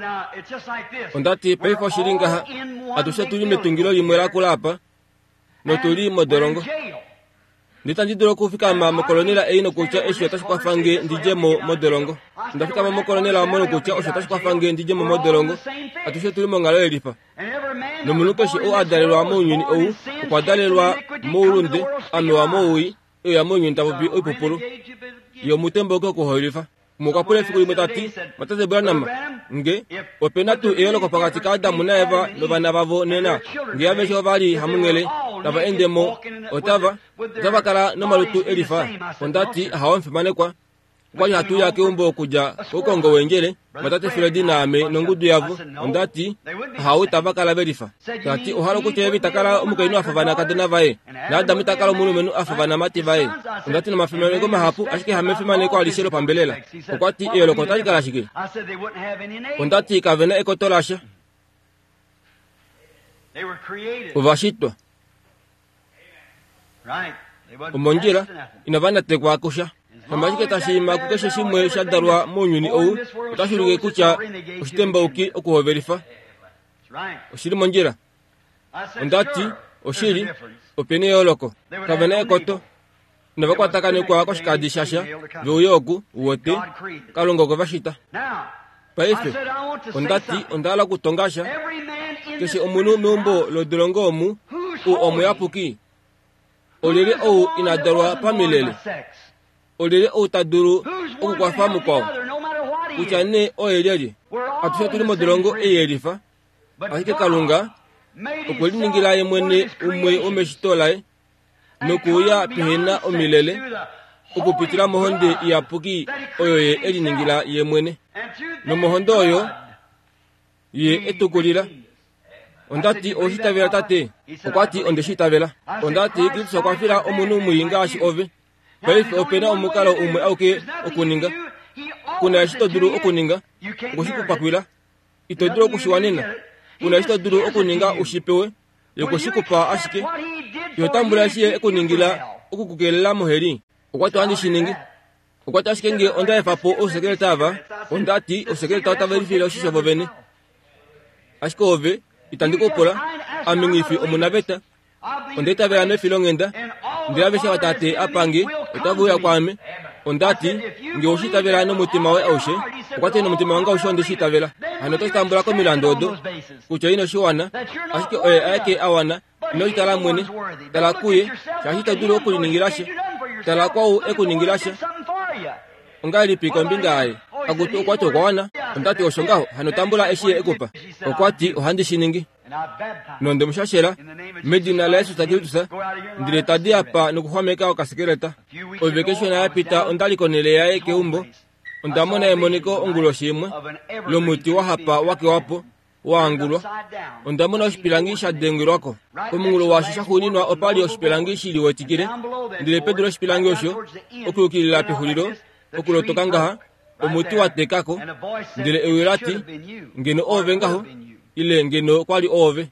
ondati paifa oshilinga atushe tuli metungilo limwe lakulapa notuli modolongo nditandidolo kufikama mokolonela eino kucha esho tashikwafange ndijemo modolongo ndafikama mokolonela mono kucha osho tashikwafange ndijemo modolongo atushe tuli mongalo elifa nomunupeshi o adalelwa mounyuni ou okwadalelwa moulunde amewa mouyi eyo ya mounyuni tapupi oipupulu yo mutemboke okuhoilifa mukwapule fiku limwe tati matate Branham nge opena tu eyoloko pakati ka Adamu na Eva novana bavo nena nge avesho vali hamungele tava endemo otava otava kala nomalutu elifa ondati hawamfimanekwa kwali hatu yake umbo kuja ukongo wenjele matate Fredi na ame nongudu yavu ondati hawi tava kala belifa tati ohalo kuchevi takala umukainu afavana kadena vae na Adamu takala umunu menu afavana mati vae ondati na mafimaneko mahapu ashike hamefimaneko alishelo pambelela okwati eyolo kontali kala shike ondati kavena ekotolasha uvashitwa umonjila inavana tekwa kusha amashike tashima kukeshe shimwe shadarwa mounyuni ou otashulike kucha oshitemba uki okuhovelifa oshili monjila ondati oshili opene yoloko kavena ekoto navakwataka kwa koshikadi shasha vyoyoku wote kalongo kovashita paife ondati ondala kutongasha keshi omunu meumbo lodolongo omu u omu yapuki olele ou inadalwa pamilele olele ou tadulu okukwafa mukwao kutya ne oyeleli atushe tuli modolongo eyelifa asike kalunga okuliningila ye mwene umwe omeshitolaye nokuya pehena omilele okupitila mohonde iyapuki oyo ye eliningila ye mwene nomohondo oyo ye etukulila ondati oshitavela tate okwati ondeshitavela ondati Kristo akwafila omunu umuyinga ashi ove paife opena omukalo umwe auke okuninga kuna eshitodulu okuninga okushikupakwila itodulu okushiwanena kuna eshitodulu okuninga ushipewe yokushikupa ashike yotambula shiye ekuningila okukukelela moheri okwati wandi shiningi okwati ashike nge onda efapo osekele tava ondati osekele tava taverifile oshishovo vene ashike ove itandikupola amingifi omunaveta ondetavela nefilo ngenda ndilavesha watate apange otavuya kwame ondati nge ushitavela nomutima we aushe okwati nomutima wanga aushe ondeshitavela hano totambula komilando odo kutya ino shiwana ashike oye ayake awana inoshitala mwene tala kuye shashitadulu okuliningilasha tala kwau ekuningilasha ongalipika mbinga aye akuti okwati okwawana ondati oshongaho hano tambula eshiye ekupa okwati ohandi shiningi nonde mushashela medina la Yesu takitusa ndile tadi apa nokuhwameka okasekeleta ovekeshona yapita ondalikonele yaye keumbo ondamona emoniko ongulo shimwe lomuti wahapa wake wapo waangulwa ondamona oshipilangi shadengirwako omungulo washo shahuninwa opali oshipilangi shili wetikile ndile pedro oshipilangi osho okuyukilila pehulilo okulotoka ngaha omuti watekako ndile ewelati ngeno ove ngaho ile ngeno kwali ove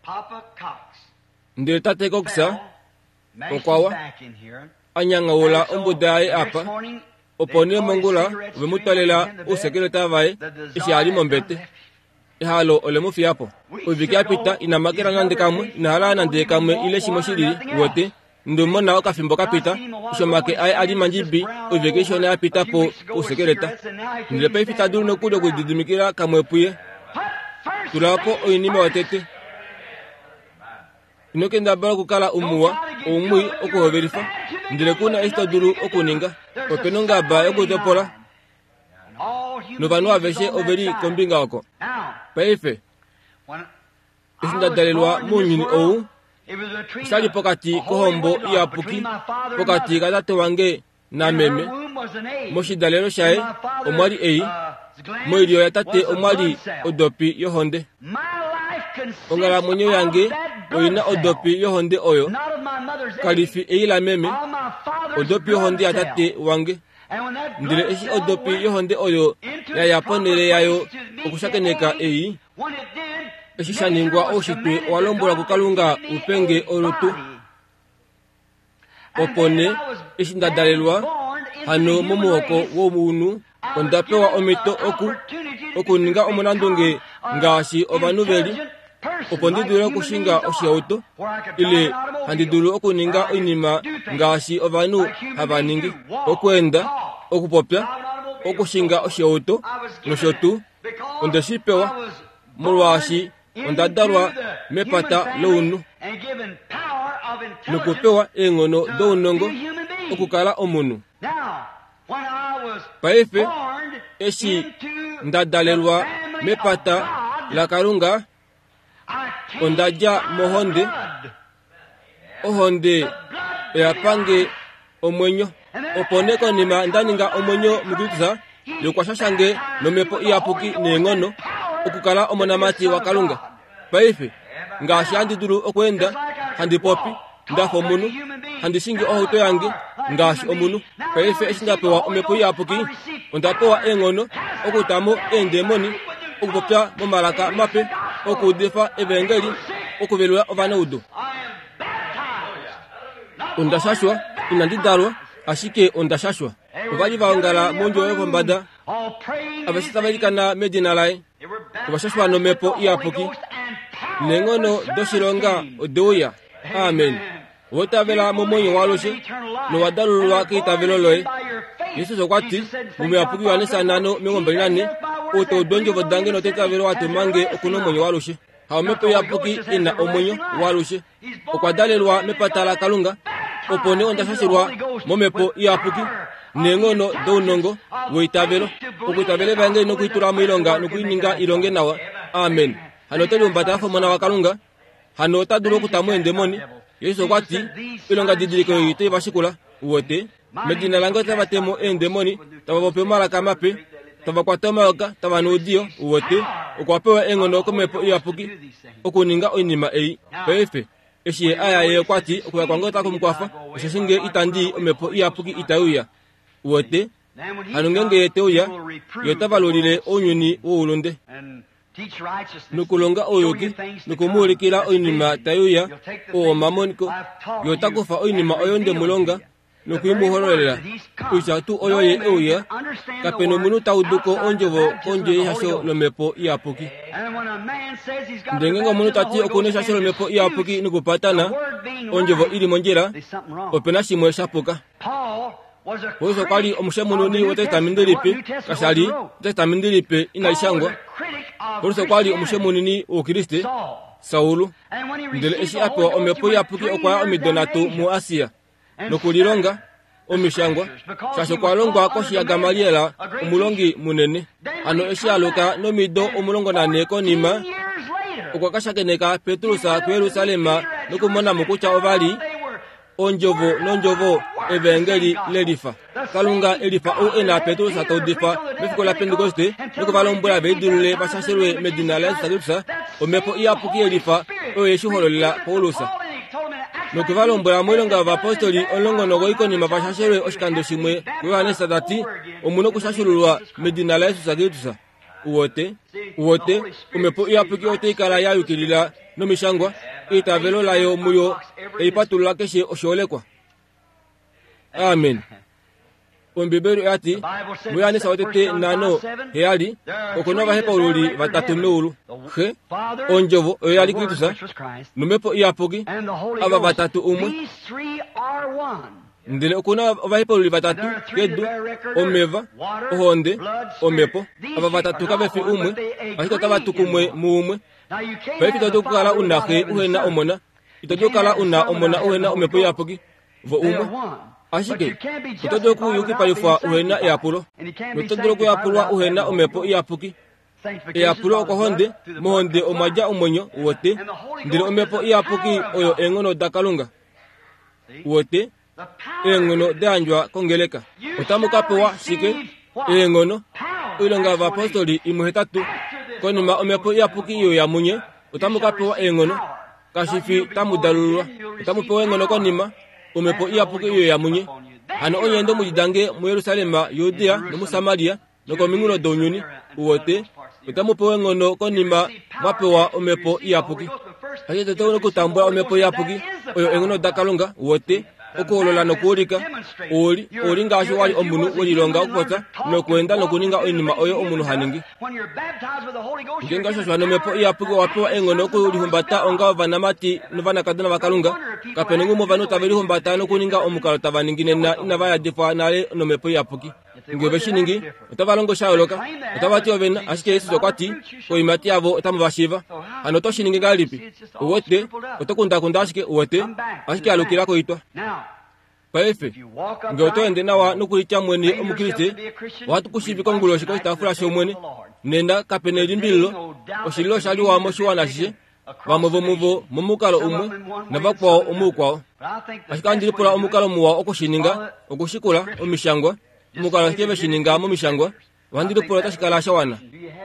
ndile tate koksa okwawa anyanga wola ombudaye apa opone mongula vemutalela usekeleta vae ishi alimo mbete ihalo ole mufiapo uvike apita inamakera nande kamwe inahala nande kamwe ile shimo shilili wote ndumona okafimbo kapita ishomake ai ali manjibi uvike ishone apita po usekeleta ndile pe ifita dulu nokudo kudidimikira kamwe puye tulapo oinime watete inokenda bala kukala umuwa umui okuhoverifa ndile kuna esto dulu okuninga openonga ba okutopola novanu aveshe overi kombinga oko paife isindadalelwa munyini ou sali pokati kohombo iyapuki pokati katate wange na meme moshidalelo shaye omwali eyi moiliyo ya tate omwali odopi yohonde ongalamwenyo yange oyina odopi yohonde oyo kalifi eyila meme odopi yohonde ya tate wange ndile eshi odopi yohonde oyo ya yaponele yayo okushakeneka eyi eshi shaningwa oshitwe walombola kukalunga upenge olutu opone eshi ndadalelwa hano momuhoko womunu ondapewa omito oku okuninga omunandunge ngaashi ovanuveli opo ndidule okushinga oshihauto ile handidulu okuninga oinima ngaashi ovanu havaningi okwenda okupopya okushinga oshihauto noshotu ondeshipewa mulwashi ondadalwa mepata lounu nokupewa eng'ono dounongo okukala omunu paife eshi ndadalelwa mepata la kalunga ondaja mohonde ohonde eyapange omwenyo opone konima ndaninga omwenyo mukitusa yokwashashange nomepo iyapuki neng'ono okukala omonamati wa kalunga paife ngaashi handidulu okwenda handipopi ndafa omunu handishingi ohauto yange ngaashi omunu paife eshi ndapewa omepo iyapuki ondapewa eng'ono okutamo endemoni okupopya momalaka mape okudefa evangeli okuvelula ovanaudo ondashashwa inandidalwa ashike ondashashwa ovali vaongala monjo yokombanda avashitavalikana medina laye ovashashwa nomepo iyapuki nengono doshilonga odeuya. Amen. Wotavela momonyo waloshe no wadalulwa kitavelo loe. Yesu sokwati mume apuki wanisa nano mingombe nane oto donjo bodange no tetavelo atumange okuno monyo waloshe. Haomepo ya puki ina omonyo waloshe. Okwadalelwa mepatala kalunga opone ondashashirwa momepo ya puki nengono dounongo weitavelo okutavele bange no kuitura muilonga no kuininga ilonge nawa. Amen. Hanoteli umbata fomona wa kalunga hanota duro kutamu endemoni. Yesu kwati ilonga didiriko yite bashikula wote medina lango tabatemo endemoni tababope mala kamape tabakwatoma oka tabanudio wote okwapewa engono komepo yapuki okuninga onima ei pefe eshi aya ye kwati okuya kwangota kumkwafa eshinge itandi omepo yapuki itauya wote hanungenge yeteuya yotabalolile onyuni woulunde nukulonga oyoki nukumulikila oinima tayuya o mamoniko yotakufa oinima oyonde mulonga nukuimuhololela ushatu oyoye euya kapeno munu tauduko onjovo onje hasho lomepo yapuki ndengenga munu tati okunesha hasho lomepo yapuki nukupatana onjovo ili monjera opena shimwe shapuka. Oso kwali omushemununi wotetamindilipi kasali tetamindilipi inaishangwa. Oso kwali omushemununi okiriste Saulu ndele eshi apewa omepo yapuki okwa omidonato mu Asia nokulilonga omishangwa shasho kwalongwa koshi ya Gamaliela omulongi munene ano eshi aloka nomido omulongo nane konima okwakashakeneka Petrusa ku Yerusalema nokumona mukucha obali onjovo nonjovo evangeli lelifa kalunga elifa o ena Petrusa todifa mefiko la Pentecoste nokuvalombula beidulule bashashirwe medina la Yerusalema omepo yapuki elifa o Yesu hololela Paulusa nokuvalombula mwilonga va apostoli olongo nogoiko ni mabashashirwe oshikando shimwe Yohane sadati omuno kushashululwa medina la Yerusalema uwote uwote omepo yapuki oteikala yayukilila nomishangwa itavelo layo muyo eipatulula keshe osholekwa. Amen. Ombiberu yati muyane sawatete nano heali okonova hepa ululi vatatu noulu he onjovo oyali Kristusa numepo yapuki aba vatatu umwe ndile okuna ova hepa ululi vatatu kedu omeva ohonde omepo aba vatatu kabefi umwe ahita tabatu kumwe muumwe Pepi todo kala unahe uhena omona itodo kala una omona uhena omepo yapuki vo umwe ashike itodo ku yuki payufa uhena yapulo itodo ku yapulwa uhena omepo yapuki yapulo ko honde mohonde omaja omonyo wote ndiro omepo yapuki oyo engono dakalunga wote engono danjwa kongeleka otamukapewa shike engono ilonga va apostoli imuhetatu konima omepo yapuki iyo ya munye utamukapewa engono kashifi tamudalulwa utamupewa engono konima omepo yapuki iyo ya munye hano onyendo mujidange mu Yerusalema Yudea no mu Samaria no komingulo donyuni uwote utamupewa engono konima mapewa omepo yapuki ayete tono kutambua omepo yapuki oyo engono dakalunga uwote okolola nokulika oli oli ngashi wali omunu welilonga okupota nokwenda nokuninga oinima oyo omunu haningi ngenga shashwa nomepo yapuki wapewa engono okulihumbata onga vanamati novana kadana vakalunga kapenengu movano tavelihumbata nokuninga omukalo tavaninginena inavaya difa nale nomepo yapuki ngebeshiningi utavalongo shayoloka utavati ovena ashike Yesu sokwati koimati yavo utamuvashiva ano toshiningi ngalipi uwote utokunda kunda ashike uwote ashike alukila koitwa paefe ngeotoende nawa nukulicha mwene omukiriste watu kushivi kongulo shiko itafula shomwene nenda kapeneli mbilo oshililo shali wamo shiwanashishe vamovo muvo momukalo umwe navakwao omukwao ashika ndilipula omukalo muwa okushininga okushikula omishangwa omukalo kebe shininga momishangwa wandilipula tashikala shawana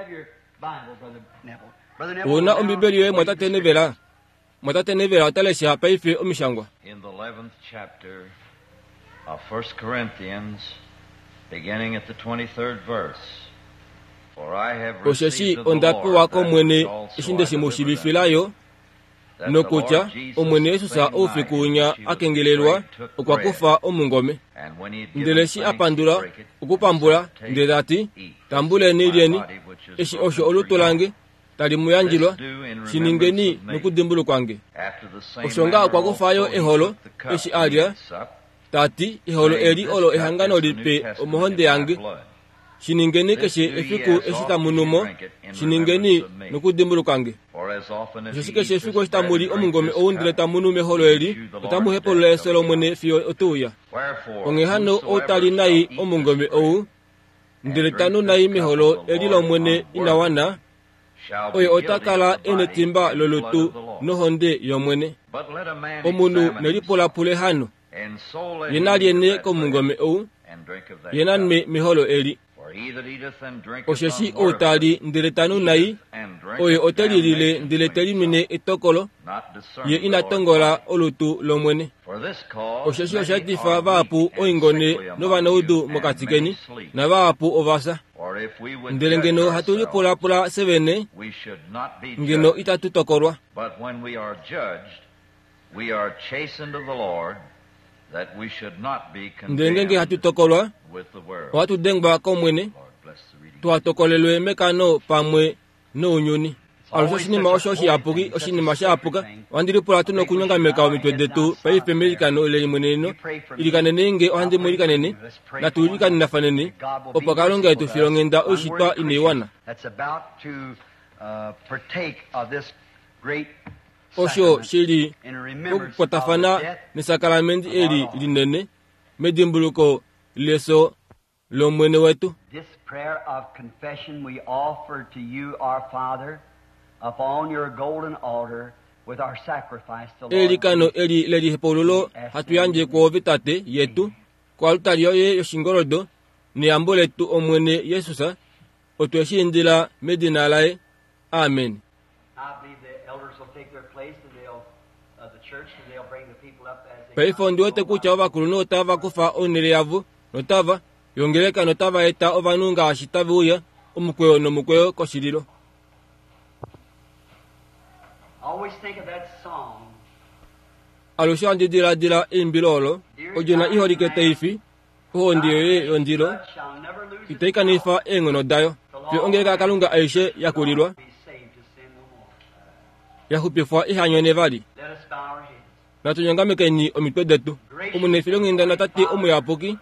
una ombibeli ye mwatatenevela mwatatenevela watalesha paife omishangwa. In the eleventh chapter of First Corinthians, beginning at the twenty-third verse, for I have received of the Lord that also I mushibifilayo nokucha omwene Yesu sa ofikunya akengelelwa okwakufa omungome ndeleshi apandula okupambula ndelati tambule nilieni eshi osho olutolange tali muyanjilwa shiningeni nukudimbulu kwange oshonga kwa kufayo eholo eshi alya tati iholo eli olo ehangano lipe omohonde yange shiningeni keshe efiku eshitamunumo shiningeni nukudimbulu kwange shishikeshe efiku eshitamuli omungome owundile tamunume holo eli otamuhepolula eselo mwene fiyo otuya ongehano otali nayi omungome owu ndile tanu nayi miholo elilo mwene inawana oyo otakala ene timba lolutu nohonde yomwene omunu nelipolapule hano yena lyene komungome owu yena nme miholo eli osheshi otali ndile tanu nayi oyo otelilile ndile telimine etokolo ye inatongola olutu lomwene osheshi oshatifa baapu oingone novanaudu mokatikeni na baapu ovasa ndele ngeno hatulipulapula sevene ngeno itatutokolwa ndengenge hatutokolwa ohatudengba komwene twatokolelwe mekano pamwe nounyuni alusho oshinima osho oshiapuki oshinima shaapuka ohandilipula tuno kunyongameka omitwe detu paife melikano eleli mweneno ilikanene nge ohandimwilikanene natulikaninafanene opo kalonga etu filongenda oishitwa ineiwana osho shili okukwatafana nesakalamenti eli linene medimbuluko leso lomwene wetu. This prayer of confession we offer to you, our Father, upon your golden altar with our sacrifice to Lord. Elikano eli leli hepolulo hatuyanje kwa vitate yetu kwa altario ye yoshingorodo ni amboletu omwene Yesusa otweshindila medina lae. Amen. Paifondi wote kucha ovakulu notava kufa onele yavu notava yongeleka notava eta ovanunga ashitavi uya omukweo nomukweo koshililo. Alusho andidila dila imbilolo ojona iholike teifi uondiyo ye yondilo itaikanifa engono dayo pyo ongeleka kalunga aishe yakulilwa yahupifwa ihanyone vali natunyongamekeni omitwe detu omunefilo nginda natati omuyapuki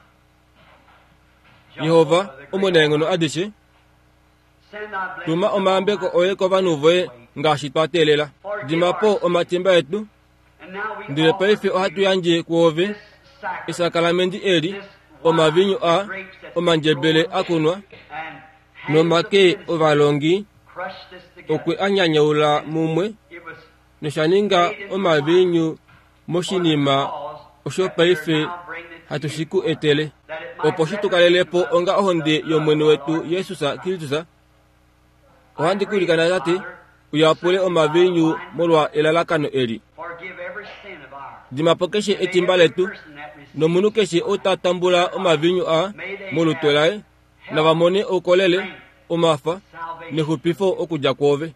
Yehova omunengono adishe tuma omambeko oyeko vanuvoe ngashi twatelela dimapo omatimba etu ndile paife ohatuyanje kuove isakalamenti eli omavinyu a omanjebele akunwa nomake ovalongi okwe anyanyaula mumwe noshaninga omavinyu moshinima osho paife hatushiku etele opo shitukalelepo onga ohonde yomwene wetu Yesusa Kristusa ohandikulikana tati uyapule omavinyu molwa elalakano eli dimapo keshe etimba letu nomunu keshe otatambula omavinyu a molutwelae na vamone okolele omafa nehupifo okuja kwove.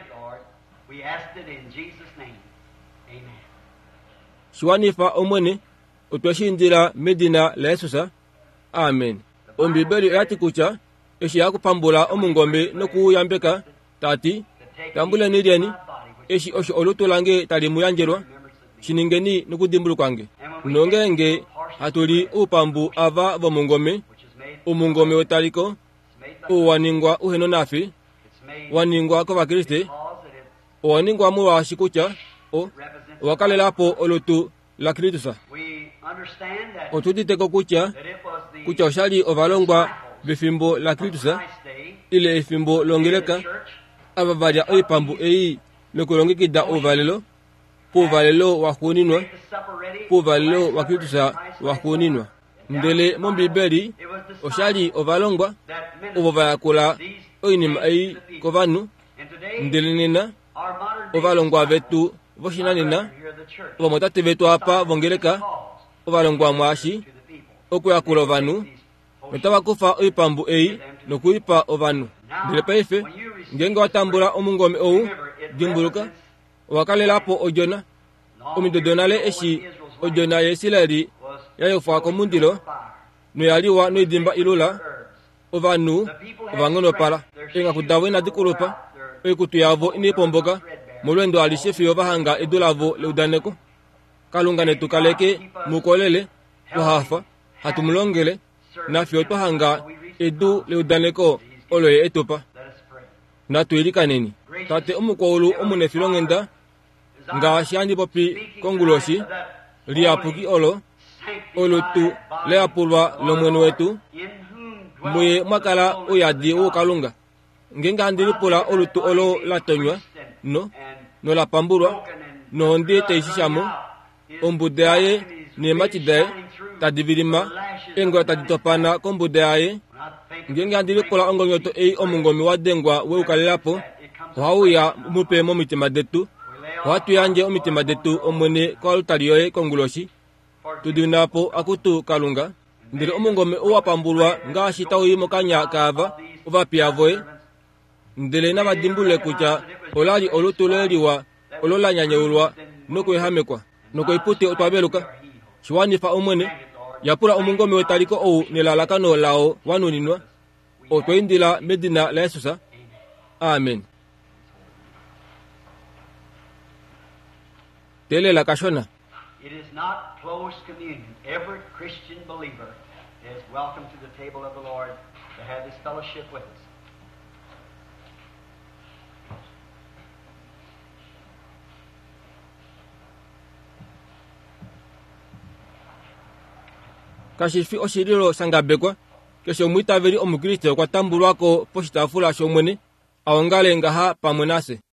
Shiwanifa omwene otweshindila medina la Yesusa. Amen. Ombibeli yati kucha eshi yakupambula omungombe nokuyambeka tati tambula nilieni eshi osho olutulange tali muyanjelwa shiningeni nukudimbulu kwange nongenge hatuli upambu ava vomungome umungome wetaliko uwaningwa uheno nafi waningwa kwa Kriste uwaningwa muwa shikucha o wakalelapo olutu la Kristusa otuditeko kucha kucha oshali ovalongwa bifimbo la Kristusa ile ifimbo longeleka abavaja oipambu eyi nokulongekida ovalelo povalelo wakuninwa povalelo wa Kristusa wakuninwa ndele mombibeli oshali ovalongwa obovayakula oinima eyi kovanu ndele nina ovalongwa vetu voshinanina ovamotate vetu apa vongeleka ovalongwa mwashi okuyakula ovanu notavakufa oipambu eyi nokuipa ovanu ndele paife ngenge watambula omungome owu dimbuluka wakalelapo ojona omidodonale eshi ojona yesileri yayofwako mundilo noyaliwa noidimba ilula ovanu ovangonopala enga kudawena dikulupa ekutu yavo ini pomboka mulwendo alishefi ovahanga edulavo leudaneko kalunga netu kaleke mukolele tuhafa hatumulongele na fyo twahanga edu leudaneko oloye etopa na tuilikaneni tate omukwaulu omunefilongenda nga shandi popi konguloshi liapuki olo olo tu leapulwa lomwenu wetu muye mwakala oyadi ukalunga ngenga andilipula olo tu olo latonywa no no lapambulwa no ndi teishishamo ombude aye ne machidaye tadivilima engo taditopana kombude aye ngenga andilipula ongonyoto ei omungomi wadengwa weukalelapo ohauya mupe momitima detu watu yanje omitima detu omwene kwa lutaliyoye konguloshi tudinapo akutu kalunga ndiri omungome uwapambulwa ngashi tawimo kanya kava uvapiavoye ndile na madimbule kucha olali olutuleliwa ololanyanyulwa nokwehamekwa nokweipute otwabeluka shiwanifa omwene yapula omungome wetaliko ou nilalakano lao wanuninwa otwaindila medina la Yesusa. Amen. Tele la kashona. It is not closed communion. Every Christian believer is welcome to the table of the Lord to have this fellowship with us. Kashifi oshiriro sangabekwa kesho mwitaveri omukristo kwa tambulwako poshitafula shomwene awongale ngaha pamwenase.